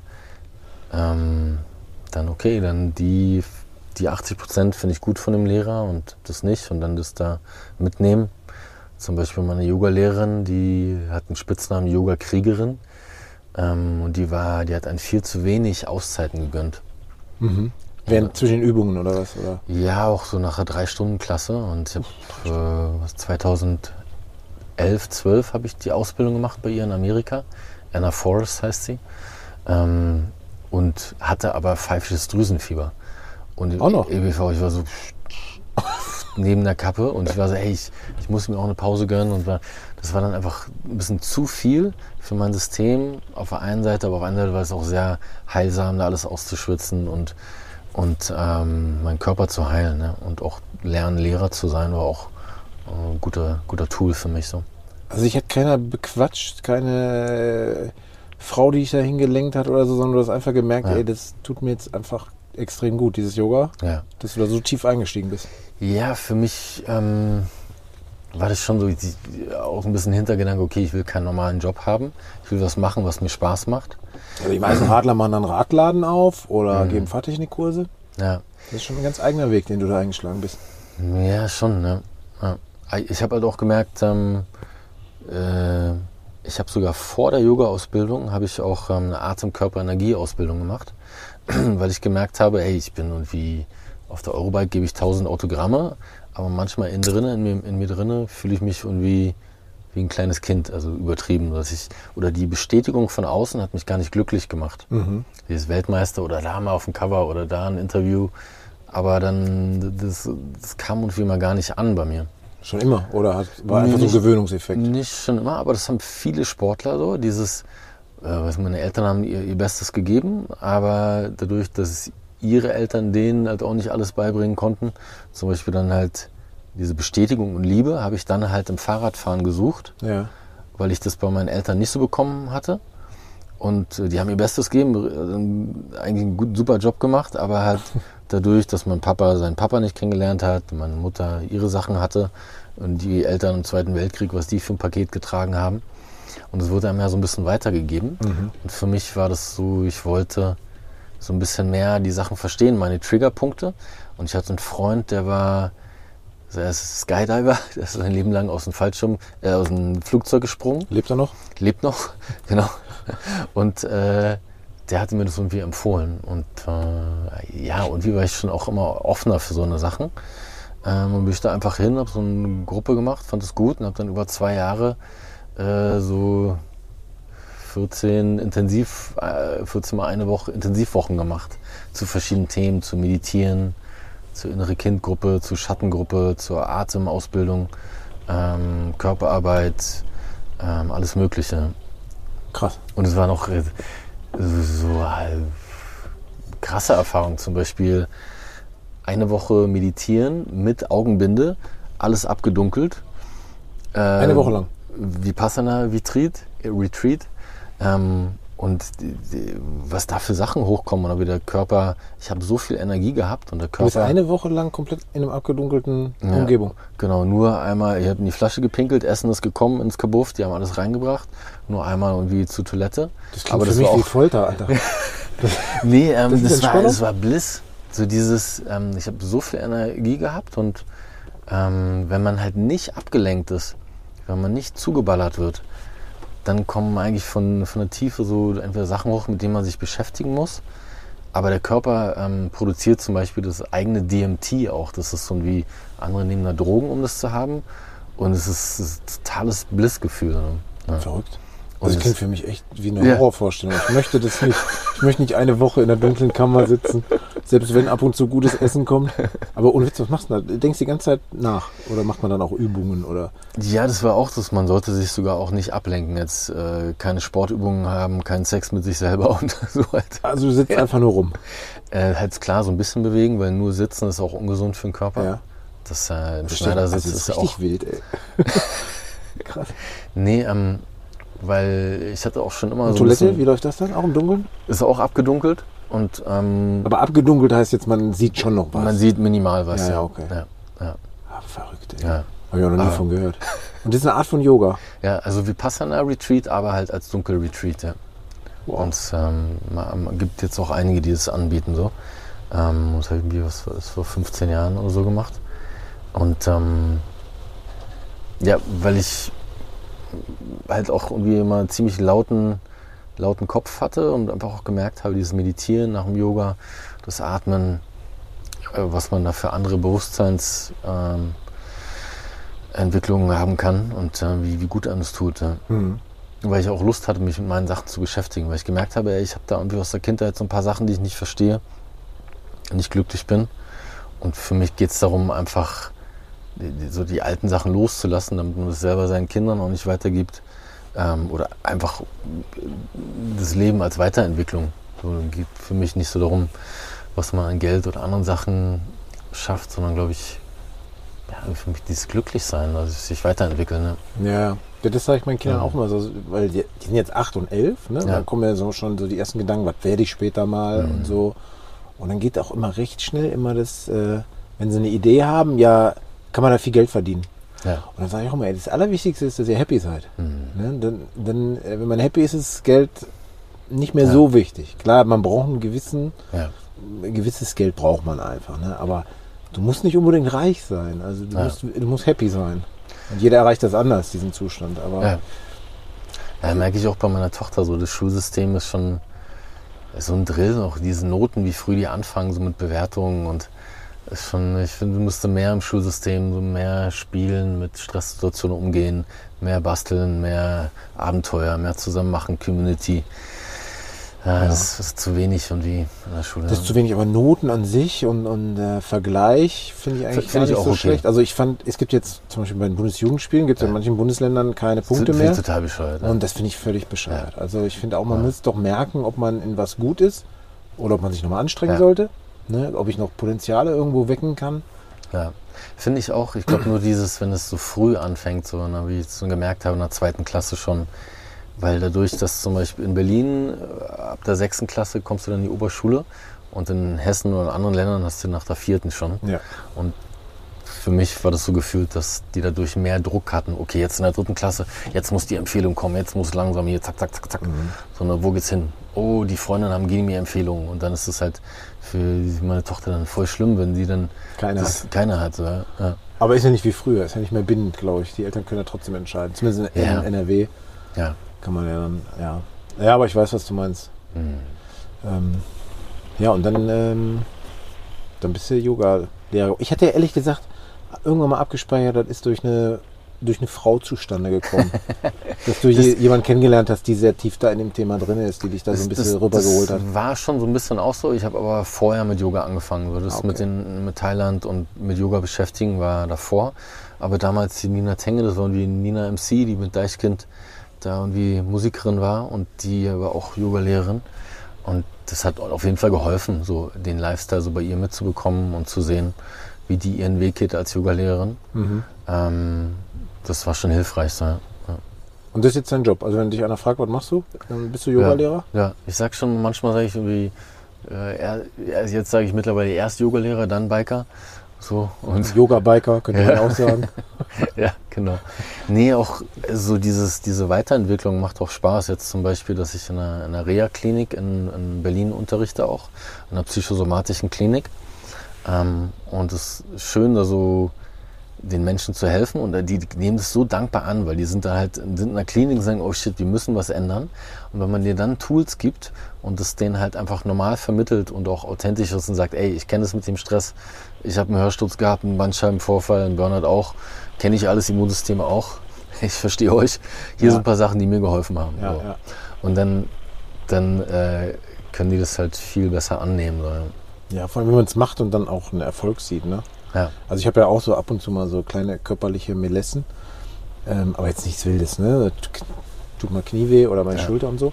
ähm, dann okay, dann die, die achtzig Prozent finde ich gut von dem Lehrer und das nicht und dann das da mitnehmen. Zum Beispiel meine Yoga-Lehrerin, die hat einen Spitznamen Yoga-Kriegerin ähm, und die war, die hat einen viel zu wenig Auszeiten gegönnt. Mhm. Während zwischen den Übungen oder was? Oder? Ja, auch so nach einer drei-Stunden-Klasse und ich habe äh, zweitausendelf, zwölf habe ich die Ausbildung gemacht bei ihr in Amerika. Anna Forrest heißt sie. Ähm, und hatte aber pfeifisches Drüsenfieber. Und Auch noch? Ich, ich war so neben der Kappe und ich war so, hey, ich, ich muss mir auch eine Pause gönnen. Und war, das war dann einfach ein bisschen zu viel für mein System auf der einen Seite, aber auf der anderen Seite war es auch sehr heilsam, da alles auszuschwitzen und, und ähm, meinen Körper zu heilen. Ne? Und auch lernen, Lehrer zu sein, war auch ein guter, guter Tool für mich so. Also ich hätte keiner bequatscht, keine Frau, die ich da hingelenkt hat oder so, sondern du hast einfach gemerkt, Ja. ey, das tut mir jetzt einfach extrem gut, dieses Yoga, Ja. dass du da so tief eingestiegen bist. Ja, für mich ähm, war das schon so die, auch ein bisschen Hintergedanke, okay, ich will keinen normalen Job haben. Ich will was machen, was mir Spaß macht. Also die meisten Radler machen dann Radladen auf oder Mhm. geben Fahrtechnikkurse. Ja, Das ist schon ein ganz eigener Weg, den du da eingeschlagen bist. ja schon. Ne? Ja. Ich habe halt auch gemerkt, ähm, äh, ich habe sogar vor der Yoga-Ausbildung habe ich auch ähm, eine Atem-Körper-Energie-Ausbildung gemacht, weil ich gemerkt habe, ey, ich bin irgendwie auf der Eurobike gebe ich tausend Autogramme, aber manchmal innen drinne, in mir, in mir drinne fühle ich mich irgendwie wie ein kleines Kind, also übertrieben, dass ich oder die Bestätigung von außen hat mich gar nicht glücklich gemacht. Mhm. Dieses Weltmeister oder da mal auf dem Cover oder da ein Interview, aber dann das, das kam irgendwie mal gar nicht an bei mir. Schon immer? Oder hat, war einfach so ein Nicht- Gewöhnungseffekt? Nicht schon immer, aber das haben viele Sportler so. Dieses, äh, was meine Eltern haben ihr, ihr Bestes gegeben, aber dadurch, dass ihre Eltern denen halt auch nicht alles beibringen konnten, zum Beispiel dann halt diese Bestätigung und Liebe, habe ich dann halt im Fahrradfahren gesucht, Ja. weil ich das bei meinen Eltern nicht so bekommen hatte. Und äh, die haben ihr Bestes gegeben, äh, eigentlich einen guten, super Job gemacht, aber halt dadurch, dass mein Papa seinen Papa nicht kennengelernt hat, meine Mutter ihre Sachen hatte und die Eltern im Zweiten Weltkrieg, was die für ein Paket getragen haben. Und es wurde einem ja so ein bisschen weitergegeben. Mhm. Und für mich war das so, ich wollte so ein bisschen mehr die Sachen verstehen, meine Triggerpunkte. Und ich hatte einen Freund, der war, er ist Skydiver, der ist sein Leben lang aus dem Fallschirm, äh, aus dem Flugzeug gesprungen. Lebt er noch? Lebt noch, genau. Und äh, der hatte mir das irgendwie empfohlen. Und äh, ja, und wie war ich schon auch immer offener für so eine Sachen. Ähm, und bin ich da einfach hin, habe so eine Gruppe gemacht, fand es gut und habe dann über zwei Jahre äh, so vierzehn intensiv, äh, vierzehn Mal eine Woche Intensivwochen gemacht zu verschiedenen Themen, zu Meditieren, zur innere Kindgruppe, zur Schattengruppe, zur Atemausbildung, ähm, Körperarbeit, ähm, alles Mögliche. Krass. Und es war noch äh, so äh, krasse Erfahrung, zum Beispiel eine Woche meditieren mit Augenbinde, alles abgedunkelt. Ähm, Eine Woche lang? Vipassana Retreat, äh, Retreat. Ähm, und die, die, was da für Sachen hochkommen oder wie der Körper, ich habe so viel Energie gehabt und der Du bist Körper... eine Woche lang komplett in einem abgedunkelten Ja. Umgebung. Genau, nur einmal, ich habe in die Flasche gepinkelt, Essen ist gekommen ins Kabuff, die haben alles reingebracht, nur einmal irgendwie zur Toilette. Das klingt Aber für das mich war wie auch, Folter, Alter. nee, ähm, Das ist das, war, Entspannung? das war Bliss. So dieses, ähm, ich habe so viel Energie gehabt und ähm, wenn man halt nicht abgelenkt ist, wenn man nicht zugeballert wird, dann kommen eigentlich von, von der Tiefe so entweder Sachen hoch, mit denen man sich beschäftigen muss. Aber der Körper ähm, produziert zum Beispiel das eigene D M T auch. Das ist so wie andere nehmen da Drogen, um das zu haben. Und es ist, es ist ein totales Blissgefühl. Ne? Ja. Verrückt. Und Das es- klingt für mich echt wie eine Ja. Horrorvorstellung. Ich möchte das nicht. Ich möchte nicht eine Woche in der dunklen Kammer sitzen, selbst wenn ab und zu gutes Essen kommt. Aber ohne Witz, was machst du da? Denkst die ganze Zeit nach? Oder macht man dann auch Übungen? Oder? Ja, das war auch das. Man sollte sich sogar auch nicht ablenken. Jetzt äh, keine Sportübungen haben, keinen Sex mit sich selber und so halt. Also du sitzt einfach nur rum. Äh, halt klar, so ein bisschen bewegen, weil nur sitzen ist auch ungesund für den Körper. Ja. Das äh, im Also Schneidersitz das ist ist ja richtig auch. wild, ey. Krass. Nee, ähm, weil ich hatte auch schon immer Und so. Toilette, ein bisschen, wie läuft das dann? Auch im Dunkeln? ist auch abgedunkelt und ähm, Aber abgedunkelt heißt jetzt, man sieht schon noch was. man sieht minimal was. Ja, Ja, ja, okay. Ja, ja, Ah, verrückt, ey. ja. Habe ich auch noch nie Ah. von gehört. Und das ist eine Art von Yoga. Ja, also Vipassana Retreat, aber halt als Dunkel-Retreat. Ja. Wow. Und ähm, man gibt jetzt auch einige, die das anbieten. So. Ähm, das habe ich irgendwie was, was vor fünfzehn Jahren oder so gemacht. Und ähm, ja, weil ich halt auch irgendwie immer einen ziemlich lauten, lauten Kopf hatte und einfach auch gemerkt habe, dieses Meditieren nach dem Yoga, das Atmen, äh, was man da für andere Bewusstseinsentwicklungen ähm, haben kann und äh, wie, wie gut einem das tut. Ja. Mhm. Weil ich auch Lust hatte, mich mit meinen Sachen zu beschäftigen, weil ich gemerkt habe, ey, ich habe da irgendwie aus der Kindheit so ein paar Sachen, die ich nicht verstehe, nicht glücklich bin. Und für mich geht es darum, einfach die, die, so die alten Sachen loszulassen, damit man das selber seinen Kindern auch nicht weitergibt. Ähm, oder einfach das Leben als Weiterentwicklung. So, geht für mich nicht so darum, was man an Geld oder anderen Sachen schafft, sondern glaube ich, ja, für mich dieses Glücklichsein, also sich weiterentwickeln. Ne? Ja, ja, das sage ich meinen Kindern Ja. auch immer so, weil die, die sind jetzt acht und elf, ne? Ja. Dann kommen ja so schon so die ersten Gedanken, was werde ich später mal Mhm. und so. Und dann geht auch immer recht schnell immer das, äh, wenn sie eine Idee haben, ja, kann man da viel Geld verdienen. Ja. Und dann sage ich auch immer, ey, das Allerwichtigste ist, dass ihr happy seid. Mhm. Ne? Dann, dann, äh, wenn man happy ist, ist das Geld nicht mehr Ja. so wichtig. Klar, man braucht einen gewissen, Ja. ein gewisses Geld braucht man einfach, ne? Aber du musst nicht unbedingt reich sein. Also du, Ja. musst, du musst happy sein. Und jeder erreicht das anders, diesen Zustand. Aber Ja. Ja, merke ich auch bei meiner Tochter so. Das Schulsystem ist schon so ein Drill, auch diese Noten, wie früh die anfangen, so mit Bewertungen und ist schon, ich finde, du musst mehr im Schulsystem, so mehr spielen, mit Stresssituationen umgehen, mehr basteln, mehr Abenteuer, mehr zusammen machen, Community. Ja, Ja. Das ist zu wenig irgendwie in der Schule. das ist zu wenig. Aber Noten an sich und, und äh, Vergleich finde ich eigentlich Finde gar ich nicht auch so okay. schlecht. Also ich fand, es gibt jetzt zum Beispiel bei den Bundesjugendspielen, gibt es ja in manchen Bundesländern keine Punkte Finde ich mehr. total bescheuert. Ja. Und das finde ich völlig bescheuert. Also ich finde auch, man Ja. muss doch merken, ob man in was gut ist oder ob man sich nochmal anstrengen Ja. sollte. Ne? Ob ich noch Potenziale irgendwo wecken kann. Ja, finde ich auch. Ich glaube nur dieses, wenn es so früh anfängt, so, na, wie ich es so gemerkt habe, in der zweiten Klasse schon, weil dadurch, dass zum Beispiel in Berlin äh, ab der sechsten Klasse kommst du dann in die Oberschule und in Hessen oder in anderen Ländern hast du nach der vierten schon. Ja. Und für mich war das so gefühlt, dass die dadurch mehr Druck hatten. Okay, jetzt in der dritten Klasse, jetzt muss die Empfehlung kommen, jetzt muss langsam hier zack, zack, zack, zack. Mhm. Sondern wo geht's hin? Oh, die Freundinnen haben gegen mir Empfehlungen. Und dann ist es halt für meine Tochter dann voll schlimm, wenn sie dann Keiner das hat. keiner hat. Ja. Ja. Aber ist ja nicht wie früher, ist ja nicht mehr bindend, glaube ich. Die Eltern können ja trotzdem entscheiden. Zumindest in, Ja. in N R W Ja. kann man ja dann, ja. Ja, aber ich weiß, was du meinst. Hm. Ähm, ja, und dann, ähm, dann bist du Yoga-Lehrer. Ich hatte ja ehrlich gesagt irgendwann mal abgespeichert, das ist durch eine, durch eine Frau zustande gekommen. Dass du je, jemanden kennengelernt hast, die sehr tief da in dem Thema drin ist, die dich da so ein bisschen rübergeholt hat. Das war schon so ein bisschen auch so. Ich habe aber vorher mit Yoga angefangen. So, das Ah, okay. mit, den, mit Thailand und mit Yoga beschäftigen war davor. Aber damals die Nina Tenge, das war die Nina M C, die mit Deichkind da irgendwie Musikerin war und die war auch Yoga-Lehrerin. Und das hat auf jeden Fall geholfen, so den Lifestyle so bei ihr mitzubekommen und zu sehen, wie die ihren Weg geht als Yoga-Lehrerin. Mhm. Ähm, das war schon hilfreich. So, ja. Und das ist jetzt dein Job. Also wenn dich einer fragt, was machst du? Dann bist du Yoga-Lehrer? Ja, ich sag schon, manchmal sage ich irgendwie, äh, er, er- jetzt sage ich mittlerweile erst Yoga-Lehrer, dann Biker. So, und Yoga-Biker, könnte man Ja. auch sagen. ja, genau. Nee, auch so dieses, diese Weiterentwicklung macht auch Spaß. Jetzt zum Beispiel, dass ich in einer, in einer Reha-Klinik in, in Berlin unterrichte auch, in einer psychosomatischen Klinik. Ähm, und es ist schön, da so den Menschen zu helfen und die nehmen das so dankbar an, weil die sind da halt sind in der Klinik und sagen, oh shit, wir müssen was ändern. Und wenn man dir dann Tools gibt und es denen halt einfach normal vermittelt und auch authentisch ist und sagt, ey, ich kenne das mit dem Stress, ich habe einen Hörsturz gehabt, einen Bandscheibenvorfall, einen Burnout auch, kenne ich alles, Immunsysteme auch, ich verstehe euch. Hier Ja. sind ein paar Sachen, die mir geholfen haben. Ja, so. ja. Und dann, dann äh, können die das halt viel besser annehmen. So. Ja, vor allem, wenn man es macht und dann auch einen Erfolg sieht, ne? Ja. Also ich habe ja auch so ab und zu mal so kleine körperliche Melessen, ähm, aber jetzt nichts Wildes, ne? Tut mal Knieweh oder meine Ja. Schulter und so. Und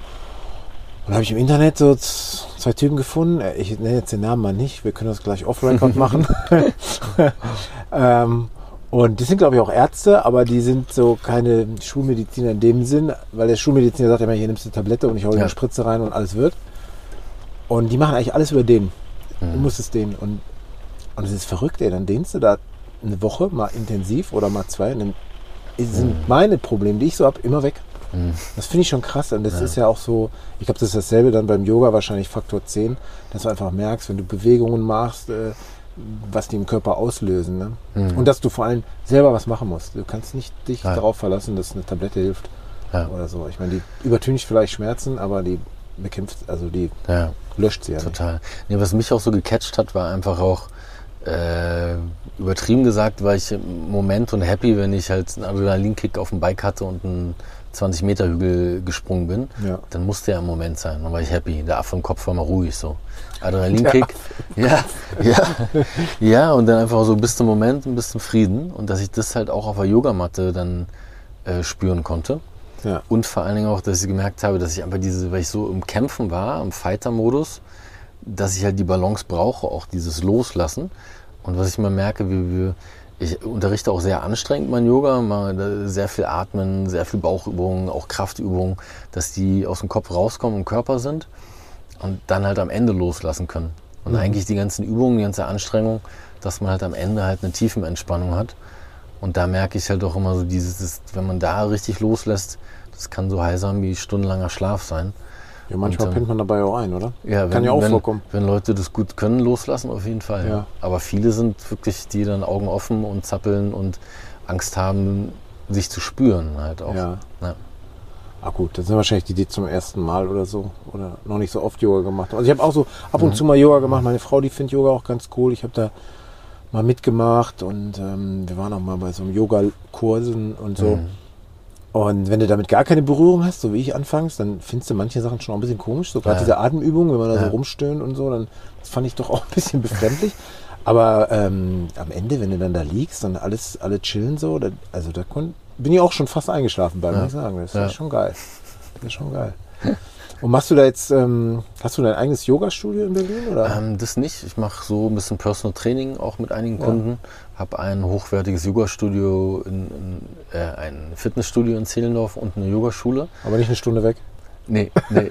dann habe ich im Internet so z- zwei Typen gefunden, Äh, ich nenne jetzt den Namen mal nicht, wir können das gleich off-record machen. ähm, Und die sind, glaube ich, auch Ärzte, aber die sind so keine Schulmediziner in dem Sinn, weil der Schulmediziner sagt immer, hier nimmst du eine Tablette und ich hau dir Ja. eine Spritze rein und alles wird. Und die machen eigentlich alles über den. Du Mhm. musst es dehnen. Und, und es ist verrückt, ey. Dann dehnst du da eine Woche mal intensiv oder mal zwei und dann sind Mhm. meine Probleme, die ich so habe, immer weg. Mhm. Das finde ich schon krass. Und das Ja. ist ja auch so, ich glaube, das ist dasselbe dann beim Yoga, wahrscheinlich Faktor zehn, dass du einfach merkst, wenn du Bewegungen machst, äh, was die im Körper auslösen. Ne? Mhm. Und dass du vor allem selber was machen musst. Du kannst nicht dich Ja. darauf verlassen, dass eine Tablette hilft Ja. oder so. Ich meine, die übertüncht vielleicht Schmerzen, aber die bekämpft, also die Ja. löscht sie ja nicht. Total. Nee, was mich auch so gecatcht hat, war einfach auch, äh, übertrieben gesagt, war ich im Moment und happy, wenn ich halt einen Adrenalinkick auf dem Bike hatte und einen zwanzig Meter Hügel gesprungen bin. Ja. Dann musste ja im Moment sein. Dann war ich happy. Der Affe im Kopf war mal ruhig so. Adrenalinkick. Ja, ja, ja. Und dann einfach so bis zum Moment und bis zum Frieden. Und dass ich das halt auch auf der Yogamatte dann äh, spüren konnte. Ja. Und vor allen Dingen auch, dass ich gemerkt habe, dass ich einfach diese, weil ich so im Kämpfen war, im Fighter-Modus, dass ich halt die Balance brauche, auch dieses Loslassen. Und was ich mal merke, wie wir, ich unterrichte auch sehr anstrengend mein Yoga, mal sehr viel Atmen, sehr viel Bauchübungen, auch Kraftübungen, dass die aus dem Kopf rauskommen im Körper sind und dann halt am Ende loslassen können. Und Mhm. eigentlich die ganzen Übungen, die ganze Anstrengung, dass man halt am Ende halt eine Tiefenentspannung hat. Und da merke ich halt auch immer so dieses, das, wenn man da richtig loslässt, das kann so heilsam wie stundenlanger Schlaf sein. Ja, manchmal Und, ähm, pennt man dabei auch ein, oder? Ja, Kann wenn, ja auch wenn, vorkommen. Wenn Leute das gut können, loslassen auf jeden Fall. Ja. Ja. Aber viele sind wirklich, die dann Augen offen und zappeln und Angst haben, sich zu spüren halt auch. Ja. Ja. Ah gut, das sind wahrscheinlich die, die zum ersten Mal oder so oder noch nicht so oft Yoga gemacht haben. Also ich habe auch so ab und Mhm. zu mal Yoga gemacht. Meine Frau, die findet Yoga auch ganz cool. Ich habe da mal mitgemacht und ähm, wir waren auch mal bei so einem Yoga-Kursen und so. Mhm. Und wenn du damit gar keine Berührung hast, so wie ich anfangs, dann findest du manche Sachen schon auch ein bisschen komisch. So gerade Ja. diese Atemübungen, wenn man da so Ja. rumstöhnt und so, dann das fand ich doch auch ein bisschen befremdlich. Aber ähm, am Ende, wenn du dann da liegst und alles, alle chillen so, dann, also da kon, bin ich auch schon fast eingeschlafen bei, Ja. muss ich sagen. Das Ja. ist schon geil. Das ist schon geil. Und machst du da jetzt, ähm, hast du dein eigenes Yoga-Studio in Berlin? Oder? Ähm, das nicht. Ich mache so ein bisschen Personal Training auch mit einigen Ja. Kunden. Habe ein hochwertiges Yoga-Studio, in, in, äh, ein Fitnessstudio in Zehlendorf und eine Yogaschule. Aber nicht eine Stunde weg. Nee, nee.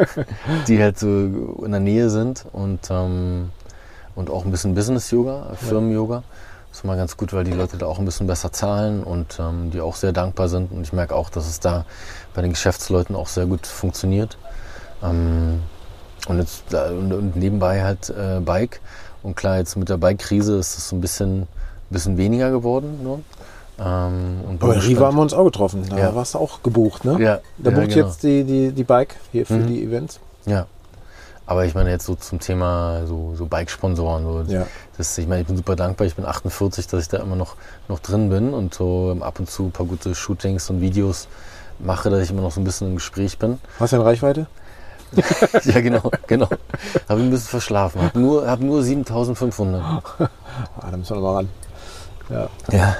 Die halt so in der Nähe sind und, ähm, und auch ein bisschen Business-Yoga, Firmen-Yoga. Das ist mal ganz gut, weil die Leute da auch ein bisschen besser zahlen und ähm, die auch sehr dankbar sind. Und ich merke auch, dass es da bei den Geschäftsleuten auch sehr gut funktioniert. Ähm, und, jetzt, da- und, und nebenbei halt äh, Bike. Und klar, jetzt mit der Bike-Krise ist es so ein bisschen, bisschen weniger geworden. Nur. Ähm, und Aber in bin Riva haben gespannt. wir uns auch getroffen. Da Ja. warst du auch gebucht, ne? Ja, Da ja, bucht genau. jetzt die, die, die Bike hier für Mhm. die Events. Ja, aber ich meine jetzt so zum Thema so, so Bike-Sponsoren. So, Ja. das, ich meine, ich bin super dankbar, ich bin achtundvierzig, dass ich da immer noch, noch drin bin und so ab und zu ein paar gute Shootings und Videos mache, dass ich immer noch so ein bisschen im Gespräch bin. Hast du eine Reichweite? Ja, genau, genau. Habe ein bisschen verschlafen. Habe nur, hab nur siebentausendfünfhundert. Ah, da müssen wir noch mal ran. Ja. Ja.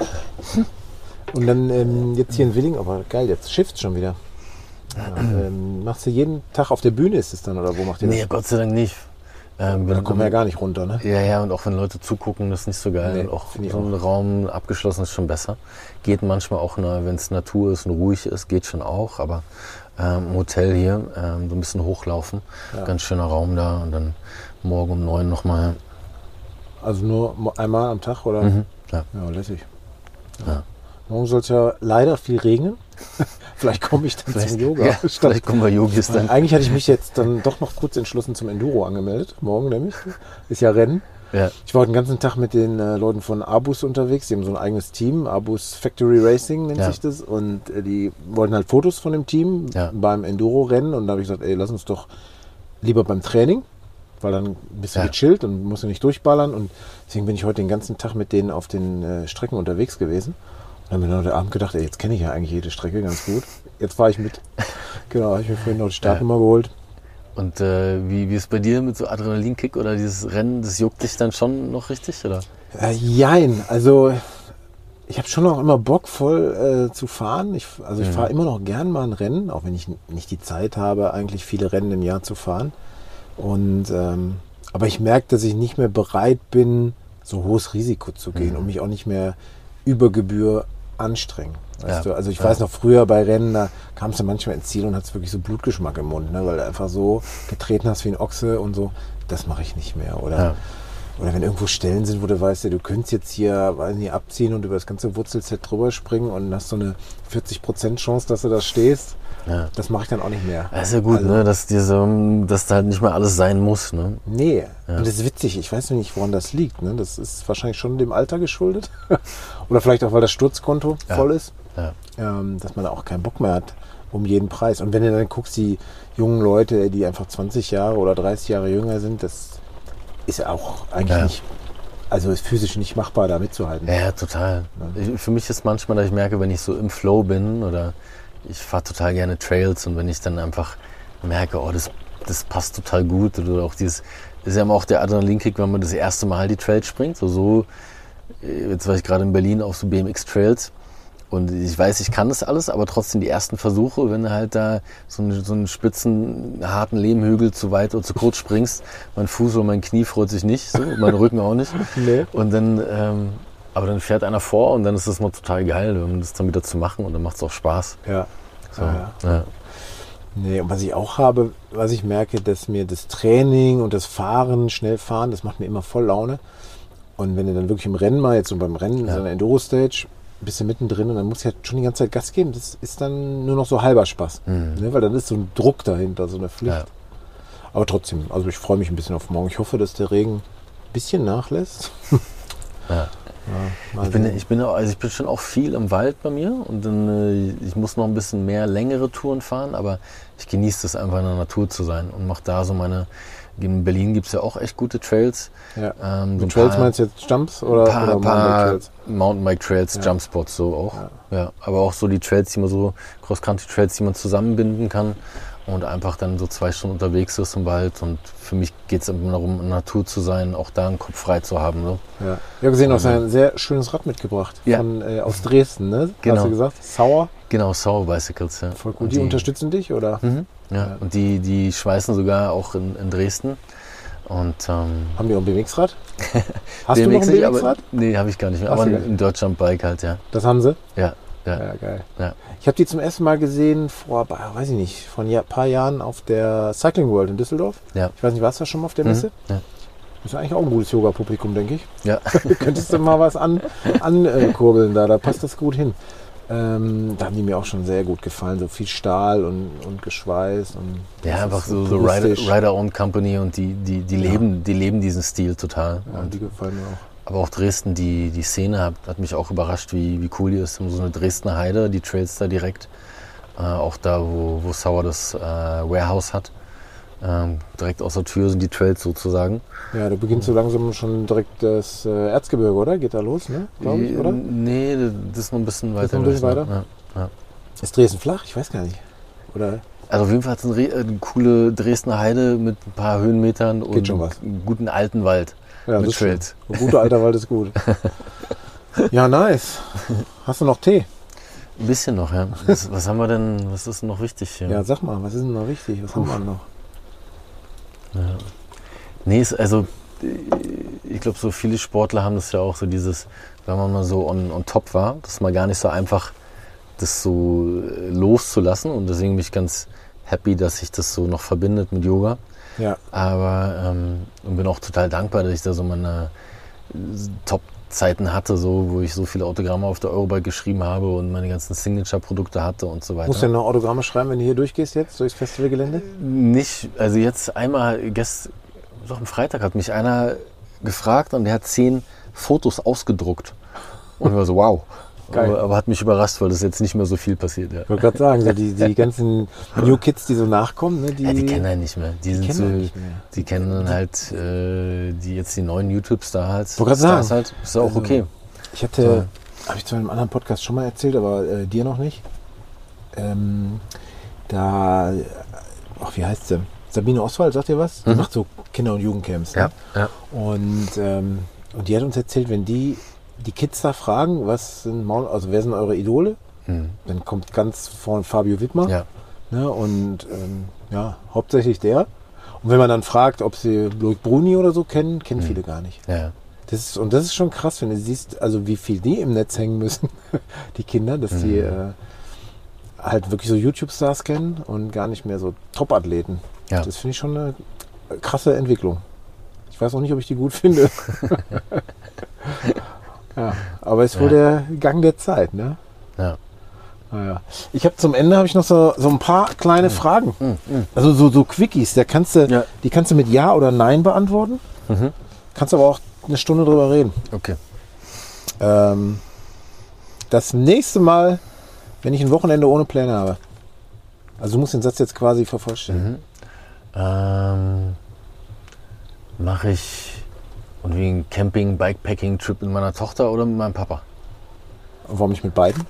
Und dann ähm, jetzt hier in Willing, aber geil, jetzt shift's schon wieder. Ja, ähm, machst du jeden Tag auf der Bühne ist es dann oder wo macht ihr das? Nee, Gott sei Dank nicht. Ähm, Da wenn, kommen wir ja gar nicht runter, ne? Ja, ja, und auch wenn Leute zugucken, das ist nicht so geil. Nee, und auch finde ich so ein Raum abgeschlossen ist schon besser. Geht manchmal auch, wenn es Natur ist und ruhig ist, geht schon auch. Aber ähm, im Hotel hier, ähm, so ein bisschen hochlaufen, Ja. ganz schöner Raum da. Und dann morgen um neun nochmal. Also nur mo- einmal am Tag oder? Mhm. Ja. Ja, lässig. Ja. Morgen soll es ja leider viel regnen. Vielleicht komme ich dann Vielleicht, zum Yoga. ja, Statt- vielleicht kommen wir Yogis dann. Eigentlich hatte ich mich jetzt dann doch noch kurz entschlossen zum Enduro angemeldet. Morgen nämlich. Ist ja Rennen. Ja, Ich war den ganzen Tag mit den äh, Leuten von Abus unterwegs. Die haben so ein eigenes Team. Abus Factory Racing nennt Ja. sich das. Und äh, die wollten halt Fotos von dem Team Ja. beim Enduro-Rennen. Und da habe ich gesagt, ey, lass uns doch lieber beim Training. Weil dann bist du Ja. gechillt und musst du nicht durchballern. Und deswegen bin ich heute den ganzen Tag mit denen auf den äh, Strecken unterwegs gewesen. Und dann habe ich mir heute Abend gedacht, ey, jetzt kenne ich ja eigentlich jede Strecke ganz gut. Jetzt fahre ich mit. Genau, habe ich mir vorhin noch die Startnummer geholt. und äh, wie, wie ist bei dir mit so Adrenalinkick oder dieses Rennen, das juckt dich dann schon noch richtig, oder? Äh, jein, also ich habe schon noch immer Bock voll äh, zu fahren. Ich, also ich Mhm. fahre immer noch gern mal ein Rennen, auch wenn ich n- nicht die Zeit habe, eigentlich viele Rennen im Jahr zu fahren. Und ähm, aber ich merke, dass ich nicht mehr bereit bin, so hohes Risiko zu gehen Mhm. und mich auch nicht mehr über Gebühr anstrengen. Weißt Ja. du? Also ich Ja. weiß noch, früher bei Rennen, da kamst du manchmal ins Ziel und hattest wirklich so Blutgeschmack im Mund, ne? Weil du einfach so getreten hast wie ein Ochse und so. Das mache ich nicht mehr. Oder, Ja. oder wenn irgendwo Stellen sind, wo du weißt, ja, du könntest jetzt hier, weiß nicht, abziehen und über das ganze Wurzelset drüber springen und hast so eine vierzig Prozent Chance, dass du da stehst. Ja. Das mache ich dann auch nicht mehr. Das ist ja gut, Also- ne? Dass, diese, dass da halt nicht mehr alles sein muss. Ne? Nee, Ja. und das ist witzig. Ich weiß noch nicht, woran das liegt. Ne? Das ist wahrscheinlich schon dem Alter geschuldet. Oder vielleicht auch, weil das Sturzkonto Ja. voll ist. Ja. Ähm, dass man da auch keinen Bock mehr hat um jeden Preis. Und wenn du dann guckst, die jungen Leute, die einfach zwanzig Jahre oder dreißig Jahre jünger sind, das ist ja auch eigentlich Ja. nicht, also ist physisch nicht machbar, da mitzuhalten. Ja, ja, total. Ich, für mich ist manchmal, dass ich merke, wenn ich so im Flow bin oder ich fahre total gerne Trails und wenn ich dann einfach merke, oh, das, das passt total gut oder auch dieses, das ist ja immer auch der Adrenalinkick, wenn man das erste Mal die Trails springt. So, so jetzt war ich gerade in Berlin auf so B M X-Trails und ich weiß, ich kann das alles, aber trotzdem die ersten Versuche, wenn du halt da so einen, so einen spitzen, harten Lehmhügel zu weit oder zu kurz springst, mein Fuß oder mein Knie freut sich nicht, so, mein Rücken auch nicht. Nee. Und dann, ähm, aber dann fährt einer vor und dann ist das mal total geil, um das dann wieder zu machen und dann macht es auch Spaß. Ja. So, Ah, ja. ja. Nee, und was ich auch habe, was ich merke, dass mir das Training und das Fahren, schnell fahren, das macht mir immer voll Laune. Und wenn du dann wirklich im Rennen mal, jetzt so beim Rennen, Ja. so einer Enduro-Stage, bist du mittendrin und dann musst du ja schon die ganze Zeit Gas geben, das ist dann nur noch so halber Spaß. Mhm. Ne? Weil dann ist so ein Druck dahinter, so eine Pflicht. Ja. Aber trotzdem, also ich freue mich ein bisschen auf morgen. Ich hoffe, dass der Regen ein bisschen nachlässt. Ja. Ja, mal Ich bin, sehen. ich, bin, auch- also ich bin schon auch viel im Wald bei mir und dann, äh, ich muss noch ein bisschen mehr längere Touren fahren, aber ich genieße es einfach in der Natur zu sein und mache da so meine, in Berlin gibt es ja auch echt gute Trails. Ja. Ähm, so Mit Trails meinst du jetzt Jumps oder, paar, oder paar Mountainbike-Trails? Mountainbike-Trails, Ja. Jumpspots so auch. Ja. Ja. Aber auch so die Trails, die man so, Cross-Country-Trails, die man zusammenbinden kann und einfach dann so zwei Stunden unterwegs ist im Wald. Und für mich geht es immer darum, in der Natur zu sein, auch da einen Kopf frei zu haben. So. Ja. Ich habe gesehen, du hast ein sehr schönes Rad mitgebracht. Ja. Von, äh, aus Dresden, ne? Genau. Hast du gesagt? Sauer. Genau, Sour Bicycles. Ja. Voll gut. Und Die, unterstützen dich, oder? Mhm. Ja. Ja. Und die, die schweißen sogar auch in, in Dresden. Und ähm, Haben die auch ein B M X-Rad? Hast B M du noch X ein nicht, B M aber- X-Rad? Nee, habe ich gar nicht mehr. Hast Aber du ein, gar ein Deutschland-Bike halt, ja. Das haben sie? Ja, ja. Ja, geil. Ja. Ich habe die zum ersten Mal gesehen vor, bah, weiß ich nicht, vor ein paar Jahren auf der Cycling World in Düsseldorf. Ja. Ich weiß nicht, warst du da schon mal auf der Messe? Mhm. Ja. Das ist eigentlich auch ein gutes Yoga-Publikum, denke ich. Ja. Könntest du mal was an, ankurbeln da, da passt das gut hin. Ähm, da haben die mir auch schon sehr gut gefallen, so viel Stahl und, und Geschweiß. Und Ja, das einfach ist so, so Rider, puristisch. Rider-Owned Company und die, die, die, Ja. leben, die leben diesen Stil total. Ja, Und, die gefallen mir auch. aber auch Dresden, die, die Szene hat, hat mich auch überrascht, wie, wie cool die ist. So eine Dresdner Heide, die Trails da direkt. Äh, auch da, wo, wo Sauer das äh, Warehouse hat. Ähm, direkt aus der Tür sind die Trails sozusagen. Ja, da beginnt so langsam schon direkt das äh, Erzgebirge, oder? Geht da los, ne? Glaube ich, oder? Nee, das ist noch ein bisschen weiter. noch ein bisschen gleich, ne? weiter? Ja, ja. Ist Dresden flach? Ich weiß gar nicht. Oder? Also auf jeden Fall hat es eine, re- eine coole Dresdner Heide mit ein paar Höhenmetern und schon was. einen guten alten Wald Ja, mit das stimmt. Trails. Ein guter alter Wald ist gut. Ja, nice. Hast du noch Tee? Ein bisschen noch, ja. Was, was haben wir denn, was ist denn noch wichtig hier? Ja, sag mal, was ist denn noch wichtig? Was haben wir noch? Ja. Nee, ist, also äh, ich glaube, so viele Sportler haben das ja auch so dieses, wenn man mal so on, on top war, das ist mal gar nicht so einfach, das so äh, loszulassen. Und deswegen bin ich ganz happy, dass sich das so noch verbindet mit Yoga. Ja, Aber ähm, und bin auch total dankbar, dass ich da so meine äh, Top-Zeiten hatte, so, wo ich so viele Autogramme auf der Eurobike geschrieben habe und meine ganzen Signature-Produkte hatte und so weiter. musst du denn noch Autogramme schreiben, wenn du hier durchgehst jetzt, durchs Festivalgelände? Nicht, also jetzt einmal, gestern, doch am Freitag hat mich einer gefragt und der hat zehn Fotos ausgedruckt. Und ich war so, wow. Geil. Aber, aber hat mich überrascht, weil das jetzt nicht mehr so viel passiert. Ja. Ich wollte gerade sagen, so die, die ganzen New Kids, die so nachkommen, ne, die, Ja, die kennen einen nicht mehr. Die, sind kennen so, einen nicht mehr. die kennen dann halt äh, die jetzt die neuen YouTube-Stars halt. Wollte grad Stars sagen. halt. Ist auch Also, okay. Ich hatte, habe ich zu einem anderen Podcast schon mal erzählt, aber äh, dir noch nicht. Ähm, da, ach, wie heißt sie? Sabine Oswald, sagt ihr was? Die Mhm. macht so Kinder- und Jugendcamps. Ne? ja. Und, ähm, und die hat uns erzählt, wenn die die Kids da fragen, was sind Maul, also wer sind eure Idole? Hm. Dann kommt ganz vorne Fabio Wittmer. Ja. Ne? Und ähm, ja, hauptsächlich der. Und wenn man dann fragt, ob sie Loic Bruni oder so kennen, kennen Mhm. viele gar nicht. Ja. Das ist, und das ist schon krass, wenn du siehst, also wie viel die im Netz hängen müssen, die Kinder, dass die äh, halt wirklich so YouTube-Stars kennen und gar nicht mehr so Top-Athleten. Ja. Das finde ich schon eine krasse Entwicklung. Ich weiß auch nicht, ob ich die gut finde. Ja, aber es ist wohl Ja. der Gang der Zeit, ne? Ja. Naja. Ich habe zum Ende habe ich noch so, so ein paar kleine Fragen. Also so, so Quickies, da kannst du, Ja. die kannst du mit Ja oder Nein beantworten. Mhm. Kannst aber auch eine Stunde drüber reden. Okay. Ähm, das nächste Mal, wenn ich ein Wochenende ohne Pläne habe. Also du musst den Satz jetzt quasi vervollständigen. Mhm. Ähm, Mache ich und wie ein Camping, Bikepacking-Trip mit meiner Tochter oder mit meinem Papa? Und warum nicht mit beiden?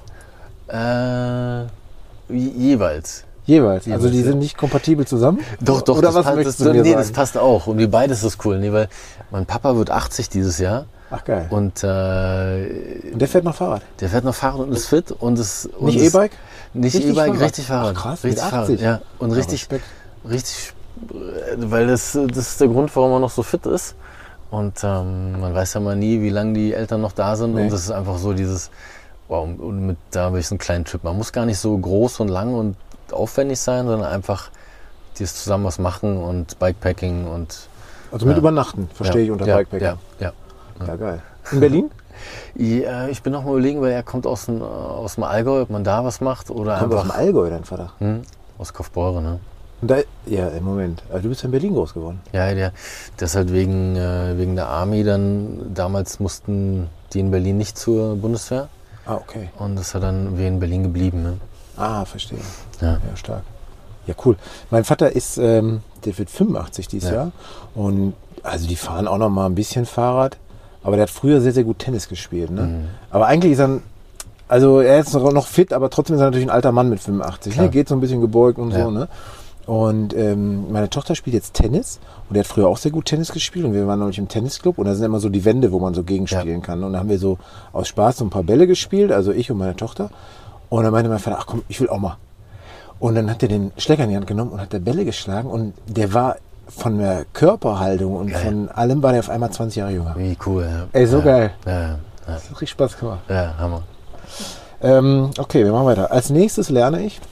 Äh, je- jeweils. Jeweils. Also Jeweils, die ja. sind nicht kompatibel zusammen? Doch, doch, Oder das, was passt, möchtest das, du mir nee, sagen? das passt auch. Und wie beides ist cool. Nee, weil mein Papa wird achtzig dieses Jahr Ach geil. und äh, Und der fährt noch Fahrrad? der fährt noch Fahrrad und ist fit. Und ist, und Nicht ist, E-Bike? Nicht Richtig E-Bike, Fahrrad? richtig Fahrrad. Ach, krass, mit richtig achtzig? Fahrrad, ja. Und Ja, richtig, Respekt. richtig, äh, weil das, das ist der Grund, warum er noch so fit ist. Und ähm, man weiß ja mal nie, wie lange die Eltern noch da sind. Nee. Und das ist einfach so dieses, wow, und mit, da habe ich so einen kleinen Trip. Man muss gar nicht so groß und lang und aufwendig sein, sondern einfach dieses zusammen was machen und Bikepacking und Also mit Ja. Übernachten, verstehe ja, ich unter ja, Bikepacking. Ja, ja. Ja, geil. In Berlin? Ja, ich bin noch mal überlegen, weil er kommt aus dem, äh, aus dem Allgäu, ob man da was macht oder Kommt aus dem einfach Allgäu, dein Vater. hm, aus Kaufbeuren. Ne? Und da, ja, im Moment. Aber du bist ja in Berlin groß geworden. Ja, der, der ist halt wegen, äh, wegen der Army dann, damals mussten die in Berlin nicht zur Bundeswehr Ah, okay. und ist er dann wie in Berlin geblieben. Ne? Ah, verstehe. Ja. Ja, stark. Ja, cool. Mein Vater ist, ähm, der wird fünfundachtzig dieses Ja. Jahr. Und also die fahren auch noch mal ein bisschen Fahrrad. Aber der hat früher sehr, sehr gut Tennis gespielt. Ne? Mhm. Aber eigentlich ist er, ein- also er ist noch noch fit, aber trotzdem ist er natürlich ein alter Mann mit fünfundachtzig. Klar. Ne? Geht so ein bisschen gebeugt und Ja. so. Ne? Und ähm, meine Tochter spielt jetzt Tennis. Und der hat früher auch sehr gut Tennis gespielt. Und wir waren neulich im Tennisclub. Und da sind immer so die Wände, wo man so gegenspielen Ja. kann. Und da haben wir so aus Spaß so ein paar Bälle gespielt. Also ich und meine Tochter. Und dann meinte mein Vater, ach komm, ich will auch mal. Und dann hat er den Schläger in die Hand genommen und hat der Bälle geschlagen. Und der war von der Körperhaltung und Geil. von allem war der auf einmal zwanzig Jahre jünger. Wie cool. Ja. Ey, so ja. geil. Ja, ja, Das hat richtig Spaß gemacht. ja, Hammer. Ähm, okay, wir machen weiter. Als nächstes lerne ich.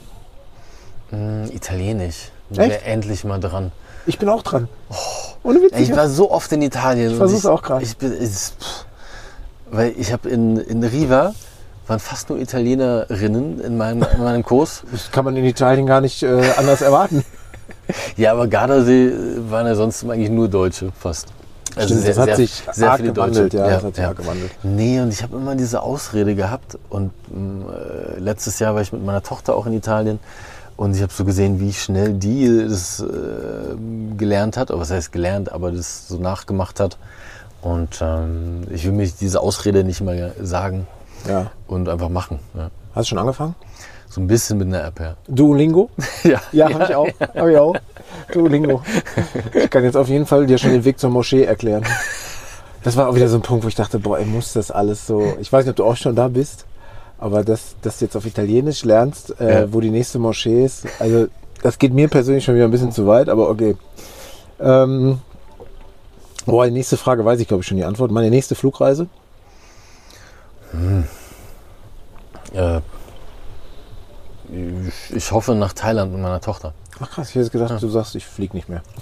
Hm, Italienisch. Ich Echt? wäre endlich mal dran. Ich bin auch dran. Ohne Witz. Ey, Ich war so oft in Italien. Ich und versuch's auch gerade. Ich bin, ich, pff, weil ich habe in, in Riva waren fast nur Italienerinnen in meinem, in meinem Kurs. Das kann man in Italien gar nicht äh, anders erwarten. Ja, aber Gardasee waren ja sonst eigentlich nur Deutsche fast. Also Stimmt, das hat sich arg gewandelt. Ja, Ja, das hat sich ja. arg gewandelt. Nee, und ich habe immer diese Ausrede gehabt. Und mh, äh, letztes Jahr war ich mit meiner Tochter auch in Italien. Und ich habe so gesehen, wie schnell die das äh, gelernt hat. Oder was heißt gelernt, aber das so nachgemacht hat. Und ähm, ich will mich diese Ausrede nicht mehr sagen Ja. und einfach machen. Ja. Hast du schon angefangen? So ein bisschen mit einer App, ja. Duolingo? Ja, Ja, habe ich auch. Hab ich auch. Duolingo. Ich kann jetzt auf jeden Fall dir schon den Weg zur Moschee erklären. Das war auch wieder so ein Punkt, wo ich dachte, boah, ey, muss das alles so. Ich weiß nicht, ob du auch schon da bist, aber dass dass du jetzt auf Italienisch lernst, äh, Ja. wo die nächste Moschee ist. Also, das geht mir persönlich schon wieder ein bisschen zu weit, aber okay. Ähm, boah, die nächste Frage weiß ich, glaube ich, schon die Antwort. Meine nächste Flugreise? Äh, ich, ich hoffe nach Thailand mit meiner Tochter. Ach krass, ich hätte jetzt gedacht, du sagst, ich fliege nicht mehr.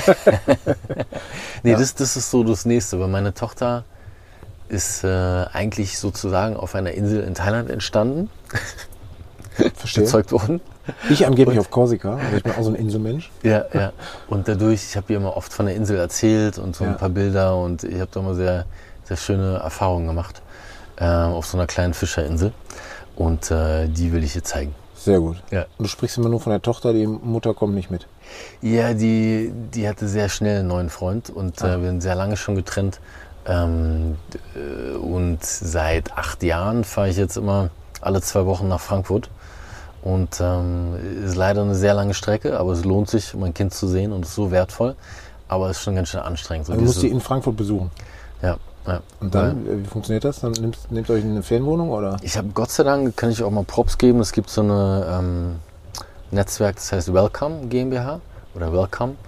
Nee, Ja. das, das ist so das Nächste, weil meine Tochter ist äh, eigentlich sozusagen auf einer Insel in Thailand entstanden, Verstehe. gezeugt worden. Ich angeblich auf Korsika, also ich bin auch so ein Inselmensch. Ja, ja. Und dadurch, ich habe ihr immer oft von der Insel erzählt und so Ja. ein paar Bilder und ich habe da immer sehr, sehr schöne Erfahrungen gemacht äh, auf so einer kleinen Fischerinsel. Und äh, die will ich ihr zeigen. Sehr gut. Ja. Und du sprichst immer nur von der Tochter, die Mutter kommt nicht mit. Ja, die, die hatte sehr schnell einen neuen Freund und Ah. äh, wir sind sehr lange schon getrennt. Ähm, d- äh, und seit acht Jahren fahre ich jetzt immer alle zwei Wochen nach Frankfurt. Und ähm, ist leider eine sehr lange Strecke, aber es lohnt sich, mein Kind zu sehen und ist so wertvoll. Aber es ist schon ganz schön anstrengend. So Also du musst diese- die in Frankfurt besuchen. ja, ja. Und dann, äh, wie funktioniert das? Dann nimmst, nehmt ihr euch eine Ferienwohnung oder? Ich habe Gott sei Dank, kann ich auch mal Props geben, es gibt so eine ähm, Netzwerk, das heißt Welcome GmbH oder Welcome.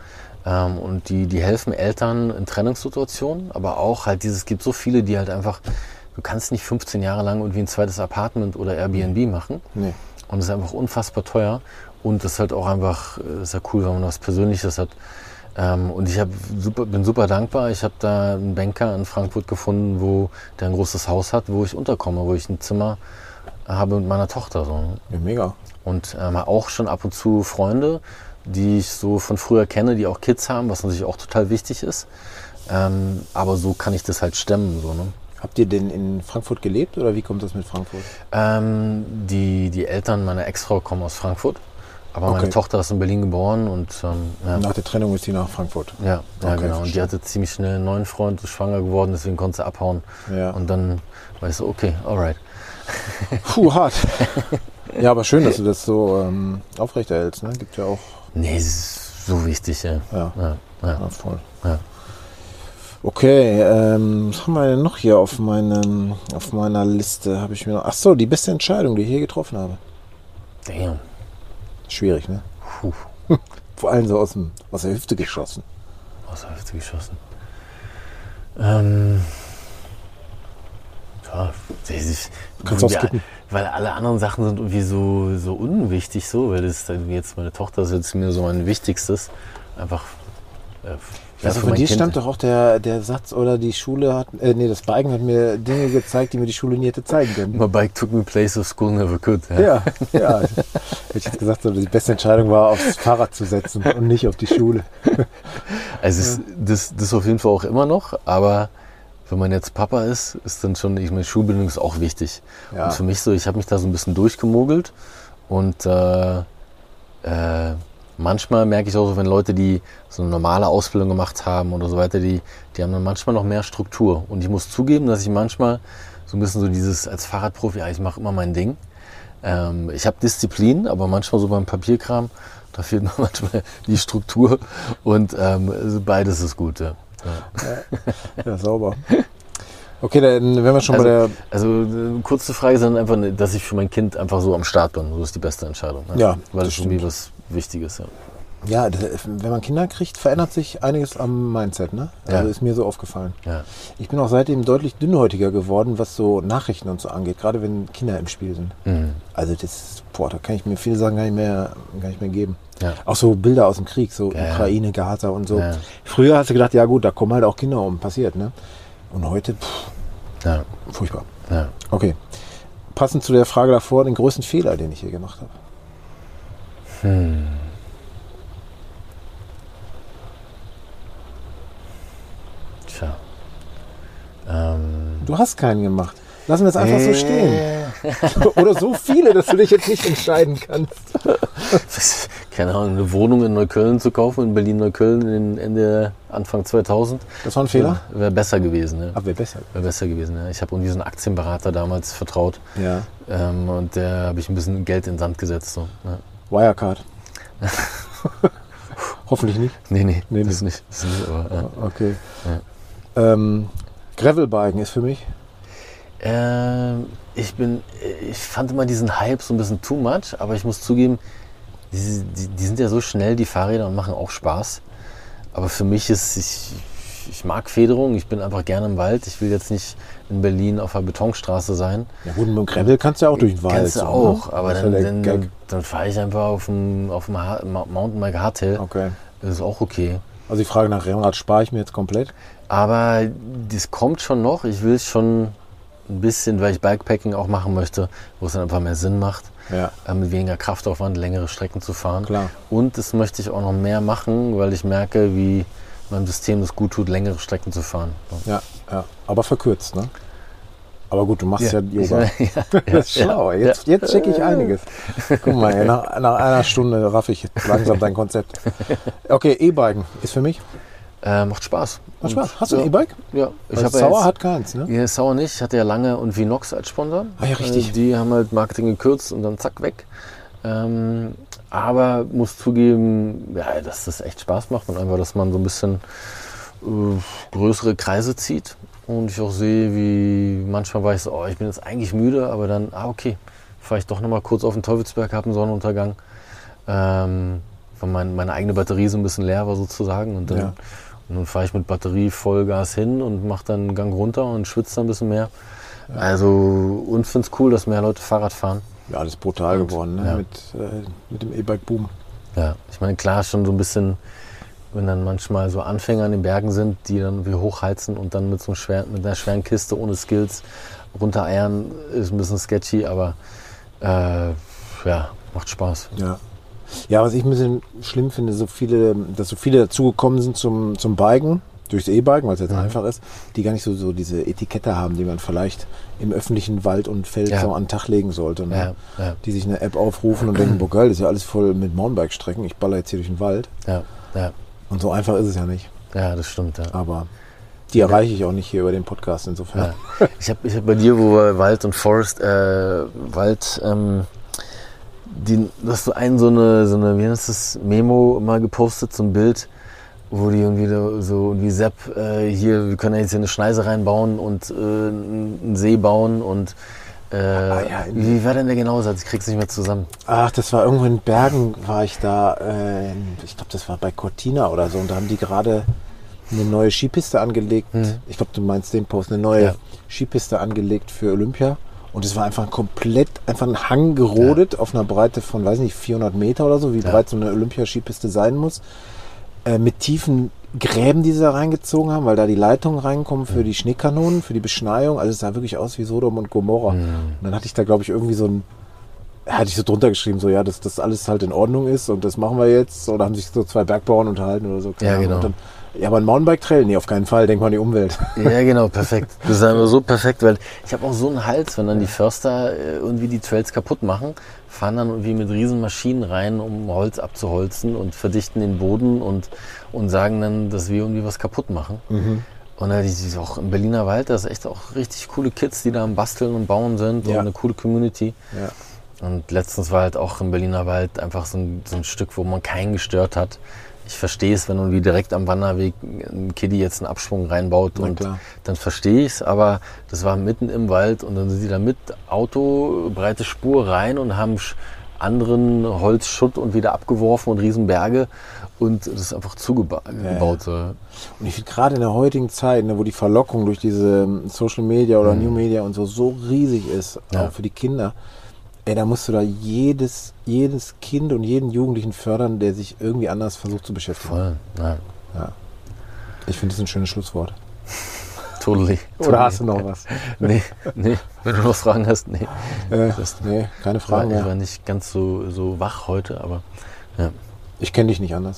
Ähm, und die, die helfen Eltern in Trennungssituationen, aber auch halt dieses, es gibt so viele, die halt einfach, du kannst nicht fünfzehn Jahre lang irgendwie ein zweites Apartment oder Airbnb machen. Nee. Und das ist einfach unfassbar teuer. Und das ist halt auch einfach, das ist ja cool, wenn man was Persönliches hat. Ähm, und ich hab super, bin super dankbar. Ich habe da einen Banker in Frankfurt gefunden, wo der ein großes Haus hat, wo ich unterkomme, wo ich ein Zimmer habe mit meiner Tochter. So, ne? Ja, mega. Und ähm, auch schon ab und zu Freunde, die ich so von früher kenne, die auch Kids haben, was natürlich auch total wichtig ist. Ähm, aber so kann ich das halt stemmen. So, ne? Habt ihr denn in Frankfurt gelebt oder wie kommt das mit Frankfurt? Ähm, die, die Eltern meiner Ex-Frau kommen aus Frankfurt, aber Okay. meine Tochter ist in Berlin geboren und ähm, ja, Nach der Trennung ist sie nach Frankfurt. ja, ja Okay, genau. Und die verstehe. hatte ziemlich schnell einen neuen Freund, ist schwanger geworden, deswegen konnte sie abhauen. Ja. Und dann war ich so, okay, alright. Puh, hart. Ja, aber schön, dass du das so ähm, aufrechterhältst. Ne? Gibt ja auch. Nee, das ist so wichtig, ja. Ja, Ja, ja. ja voll. Ja. Okay, ähm, was haben wir denn noch hier auf, meinem, auf meiner Liste? Habe ich mir noch. Ach so, die beste Entscheidung, die ich hier getroffen habe. Damn. Schwierig, ne? Puh, Vor allem so aus, dem, aus der Hüfte geschossen. aus der Hüfte geschossen. Ähm, ja, ich, Kannst auch ja, skippen. weil alle anderen Sachen sind irgendwie so, so unwichtig, so, weil das dann jetzt meine Tochter ist jetzt mir so mein Wichtigstes. Einfach. Äh, Ich weiß, von dir stammt doch auch der, der Satz, oder die Schule hat, äh, nee, das Biken hat mir Dinge gezeigt, die mir die Schule nie hätte zeigen können. My bike took me places school never could. Ja. Ja, ja. Hätte ich jetzt gesagt, so, die beste Entscheidung war, aufs Fahrrad zu setzen und nicht auf die Schule. Also es, das, das auf jeden Fall auch immer noch, aber wenn man jetzt Papa ist, ist dann schon, ich meine, Schulbildung ist auch wichtig. Ja. Und für mich so, ich habe mich da so ein bisschen durchgemogelt und äh, äh, manchmal merke ich auch so, wenn Leute, die so eine normale Ausbildung gemacht haben oder so weiter, die, die haben dann manchmal noch mehr Struktur. Und ich muss zugeben, dass ich manchmal so ein bisschen so dieses, als Fahrradprofi, ja, ich mache immer mein Ding. Ähm, ich habe Disziplin, aber manchmal so beim Papierkram, da fehlt mir manchmal die Struktur und ähm, also beides ist gut. Ja. Ja. Ja, sauber. Okay, dann wenn wir schon Also, bei der. also eine kurze Frage ist dann einfach, dass ich für mein Kind einfach so am Start bin. So ist die beste Entscheidung. Ne? Ja, weil das es irgendwie was Wichtiges ist. Ja. Ja, das, wenn man Kinder kriegt, verändert sich einiges am Mindset, ne? Also Ja. ist mir so aufgefallen. Ja. Ich bin auch seitdem deutlich dünnhäutiger geworden, was so Nachrichten und so angeht, gerade wenn Kinder im Spiel sind. Mhm. Also das, boah, da kann ich mir viele Sachen gar nicht mehr, gar nicht mehr geben. Ja. Auch so Bilder aus dem Krieg, so Ja, ja. Ukraine, Gaza und so. Ja. Früher hast du gedacht, ja gut, da kommen halt auch Kinder um, passiert, ne? Und heute, pff, Ja. furchtbar. Ja. Okay. Passend zu der Frage davor, den größten Fehler, den ich hier gemacht habe. Hm. Tja. Ähm. Du hast keinen gemacht. Lassen wir es einfach so Äh. stehen. Oder so viele, dass du dich jetzt nicht entscheiden kannst. Keine Ahnung, eine Wohnung in Neukölln zu kaufen, in Berlin-Neukölln in Ende, Anfang zweitausend. Das war ein Fehler? Wäre besser gewesen. Ja. Aber wäre besser. Wäre besser gewesen. Ja. Ich habe irgendwie so einen Aktienberater damals vertraut. Ja. Ähm, und der habe ich ein bisschen Geld in den Sand gesetzt. So. Ja. Wirecard. Hoffentlich nicht. Nee, nee, Nee, das nee. nicht. Das nicht aber, ja. Okay. Ähm, Gravelbiken ist für mich. Ähm, ich bin, ich fand immer diesen Hype so ein bisschen too much, aber ich muss zugeben, die, die, die sind ja so schnell, die Fahrräder, und machen auch Spaß. Aber für mich ist, ich, ich mag Federung, ich bin einfach gerne im Wald. Ich will jetzt nicht in Berlin auf einer Betonstraße sein. Ja gut, mit dem Gravel kannst du ja auch durch den Wald. Kannst du so, auch, ne? aber Das ist dann, ja der dann, Gag. dann, dann fahre ich einfach auf dem, auf dem Ha- Ma- Mountainbike Hardtail. Okay. Das ist auch okay. Also die Frage nach Rennrad spare ich mir jetzt komplett. Aber das kommt schon noch. Ich will es schon ein bisschen, weil ich Bikepacking auch machen möchte, wo es dann einfach mehr Sinn macht, Ja, äh, mit weniger Kraftaufwand längere Strecken zu fahren. klar. Und das möchte ich auch noch mehr machen, weil ich merke, wie meinem System das gut tut, längere Strecken zu fahren. So. Ja, ja. Aber verkürzt, ne? Aber gut, du machst ja, Ich- Yoga. ja, Das ist schlau. ja, Jetzt, jetzt checke ich einiges. Guck mal, hier, nach, nach einer Stunde raff ich langsam dein Konzept. Okay, E-Biken ist für mich. Äh, macht Spaß. Macht Spaß. Hast du ja, ein E-Bike? Ja, ich Weil habe Sauer ja hat keins, ne? Ja, Sauer nicht. Ich hatte ja lange und Vinox als Sponsor. Ah ja, richtig. Äh, Die haben halt Marketing gekürzt und dann zack, weg. Ähm, aber muss zugeben, ja, dass das echt Spaß macht und einfach, dass man so ein bisschen äh, größere Kreise zieht. Und ich auch sehe, wie manchmal war ich so, oh, ich bin jetzt eigentlich müde, aber dann, ah okay, fahre ich doch nochmal kurz auf den Teufelsberg, habe einen Sonnenuntergang. Ähm, weil mein, meine eigene Batterie so ein bisschen leer war sozusagen. Und dann, Ja. und dann fahre ich mit Batterie Vollgas hin und mache dann einen Gang runter und schwitze dann ein bisschen mehr. Ja. Also, und finde es cool, dass mehr Leute Fahrrad fahren. Ja, das ist brutal und, geworden, ne? ja. mit, äh, mit dem E-Bike-Boom. Ja, ich meine, klar, schon so ein bisschen, wenn dann manchmal so Anfänger in den Bergen sind, die dann wie hochheizen und dann mit so einem schweren, mit einer schweren Kiste ohne Skills runtereiern, ist ein bisschen sketchy, aber äh, ja, macht Spaß. Ja. Ja, was ich ein bisschen schlimm finde, so viele, dass so viele dazugekommen sind zum, zum Biken, durchs E-Biken, weil es jetzt mhm. einfach ist, die gar nicht so, so diese Etikette haben, die man vielleicht im öffentlichen Wald und Feld ja. so an den Tag legen sollte. Ne? Ja, ja. Die sich eine App aufrufen und denken, boah geil, das ist ja alles voll mit Mountainbike-Strecken, ich baller jetzt hier durch den Wald. Ja, ja. Und so einfach ist es ja nicht. Ja, das stimmt. Ja. Aber die erreiche ich auch nicht hier über den Podcast insofern. Ja. Ich habe ich hab bei dir, wo wir Wald und Forest, äh, Wald, ähm, die, du hast so ein, so eine, so eine, wie heißt das, Memo mal gepostet, so ein Bild, wo die irgendwie so, wie Sepp, äh, hier, wir können ja jetzt hier eine Schneise reinbauen und äh, einen See bauen und äh, ah, ja, wie war denn der genaue Satz? Ich krieg's nicht mehr zusammen. Ach, das war irgendwo in Bergen, war ich da, äh, ich glaube, das war bei Cortina oder so und da haben die gerade eine neue Skipiste angelegt. Hm. Ich glaube, du meinst den Post, eine neue ja. Skipiste angelegt für Olympia. Und es war einfach ein komplett, einfach ein Hang gerodet ja. auf einer Breite von, weiß nicht, vierhundert Meter oder so, wie ja. breit so eine Olympia-Skipiste sein muss. Äh, mit tiefen Gräben, die sie da reingezogen haben, weil da die Leitungen reinkommen für ja. die Schneekanonen, für die Beschneiung. Also es sah wirklich aus wie Sodom und Gomorra. Mhm. Und dann hatte ich da, glaube ich, irgendwie so ein, hatte ich so drunter geschrieben, so ja, dass das alles halt in Ordnung ist und das machen wir jetzt. Oder haben sich so zwei Bergbauern unterhalten oder so. Keine ja, Ahnung. genau. Und dann, ja, aber ein Mountainbike-Trail? Nee, auf keinen Fall. Denk mal an die Umwelt. Ja, genau, perfekt. Das ist einfach so perfekt, weil ich habe auch so einen Hals, wenn dann die Förster irgendwie die Trails kaputt machen, fahren dann irgendwie mit riesen Maschinen rein, um Holz abzuholzen und verdichten den Boden und, und sagen dann, dass wir irgendwie was kaputt machen. Mhm. Und äh, die, die auch im Berliner Wald, da ist echt auch richtig coole Kids, die da am Basteln und Bauen sind ja. und eine coole Community. Ja. Und letztens war halt auch im Berliner Wald einfach so ein, so ein Stück, wo man keinen gestört hat. Ich verstehe es, wenn irgendwie direkt am Wanderweg ein Kiddie jetzt einen Abschwung reinbaut, Na, und klar. dann verstehe ich es, aber das war mitten im Wald und dann sind sie da mit Auto, breite Spur rein und haben anderen Holzschutt und wieder abgeworfen und Riesenberge und das ist einfach zugebaut. Ja, ja. Und ich finde gerade in der heutigen Zeit, ne, wo die Verlockung durch diese Social Media oder mhm. New Media und so so riesig ist, ja. auch für die Kinder, ey, da musst du da jedes, jedes Kind und jeden Jugendlichen fördern, der sich irgendwie anders versucht zu beschäftigen. Voll, ja. ja. Ich finde das ein schönes Schlusswort. Totally. Oder totally. hast du noch was? Nee, nee. Wenn du noch Fragen hast, nee. Äh, nee, keine Fragen mehr. Ich war nicht ganz so, so wach heute, aber ja. Ich kenne dich nicht anders.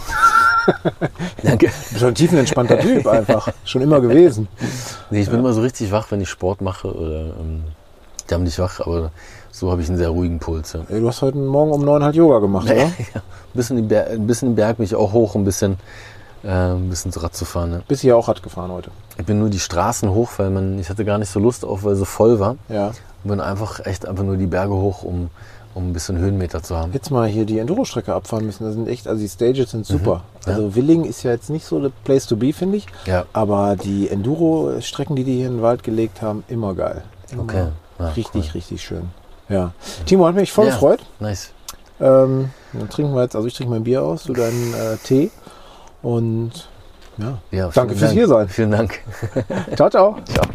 Danke. Du bist ein tiefenentspannter Typ einfach. Schon immer gewesen. Nee, ich bin ja. immer so richtig wach, wenn ich Sport mache. Oder, ähm, die haben nicht wach, aber so habe ich einen sehr ruhigen Puls. Ja. Ey, du hast heute Morgen um neun halt Yoga gemacht, ja, oder? Ja, ein bisschen, den Berg, ein bisschen den Berg bin ich auch hoch, ein bisschen, äh, ein bisschen Rad zu fahren. Ne? Bist du ja auch Rad gefahren heute? Ich bin nur die Straßen hoch, weil man, ich hatte gar nicht so Lust auf, weil so voll war. Ja. Und bin einfach echt einfach nur die Berge hoch, um, um ein bisschen Höhenmeter zu haben. Jetzt mal hier die Enduro-Strecke abfahren müssen. Das sind echt, also die Stages sind super. Mhm. Ja. Also Willing ist ja jetzt nicht so the place to be, finde ich. Ja. Aber die Enduro-Strecken, die die hier in den Wald gelegt haben, immer geil. Immer okay. Ja, richtig, cool. richtig schön. Ja. Timo, hat mich voll ja. gefreut. Nice. Ähm, dann trinken wir jetzt, also ich trinke mein Bier aus, du deinen äh, Tee. Und ja, ja danke fürs Hier sein. Vielen Dank. Ciao, ciao. Ciao.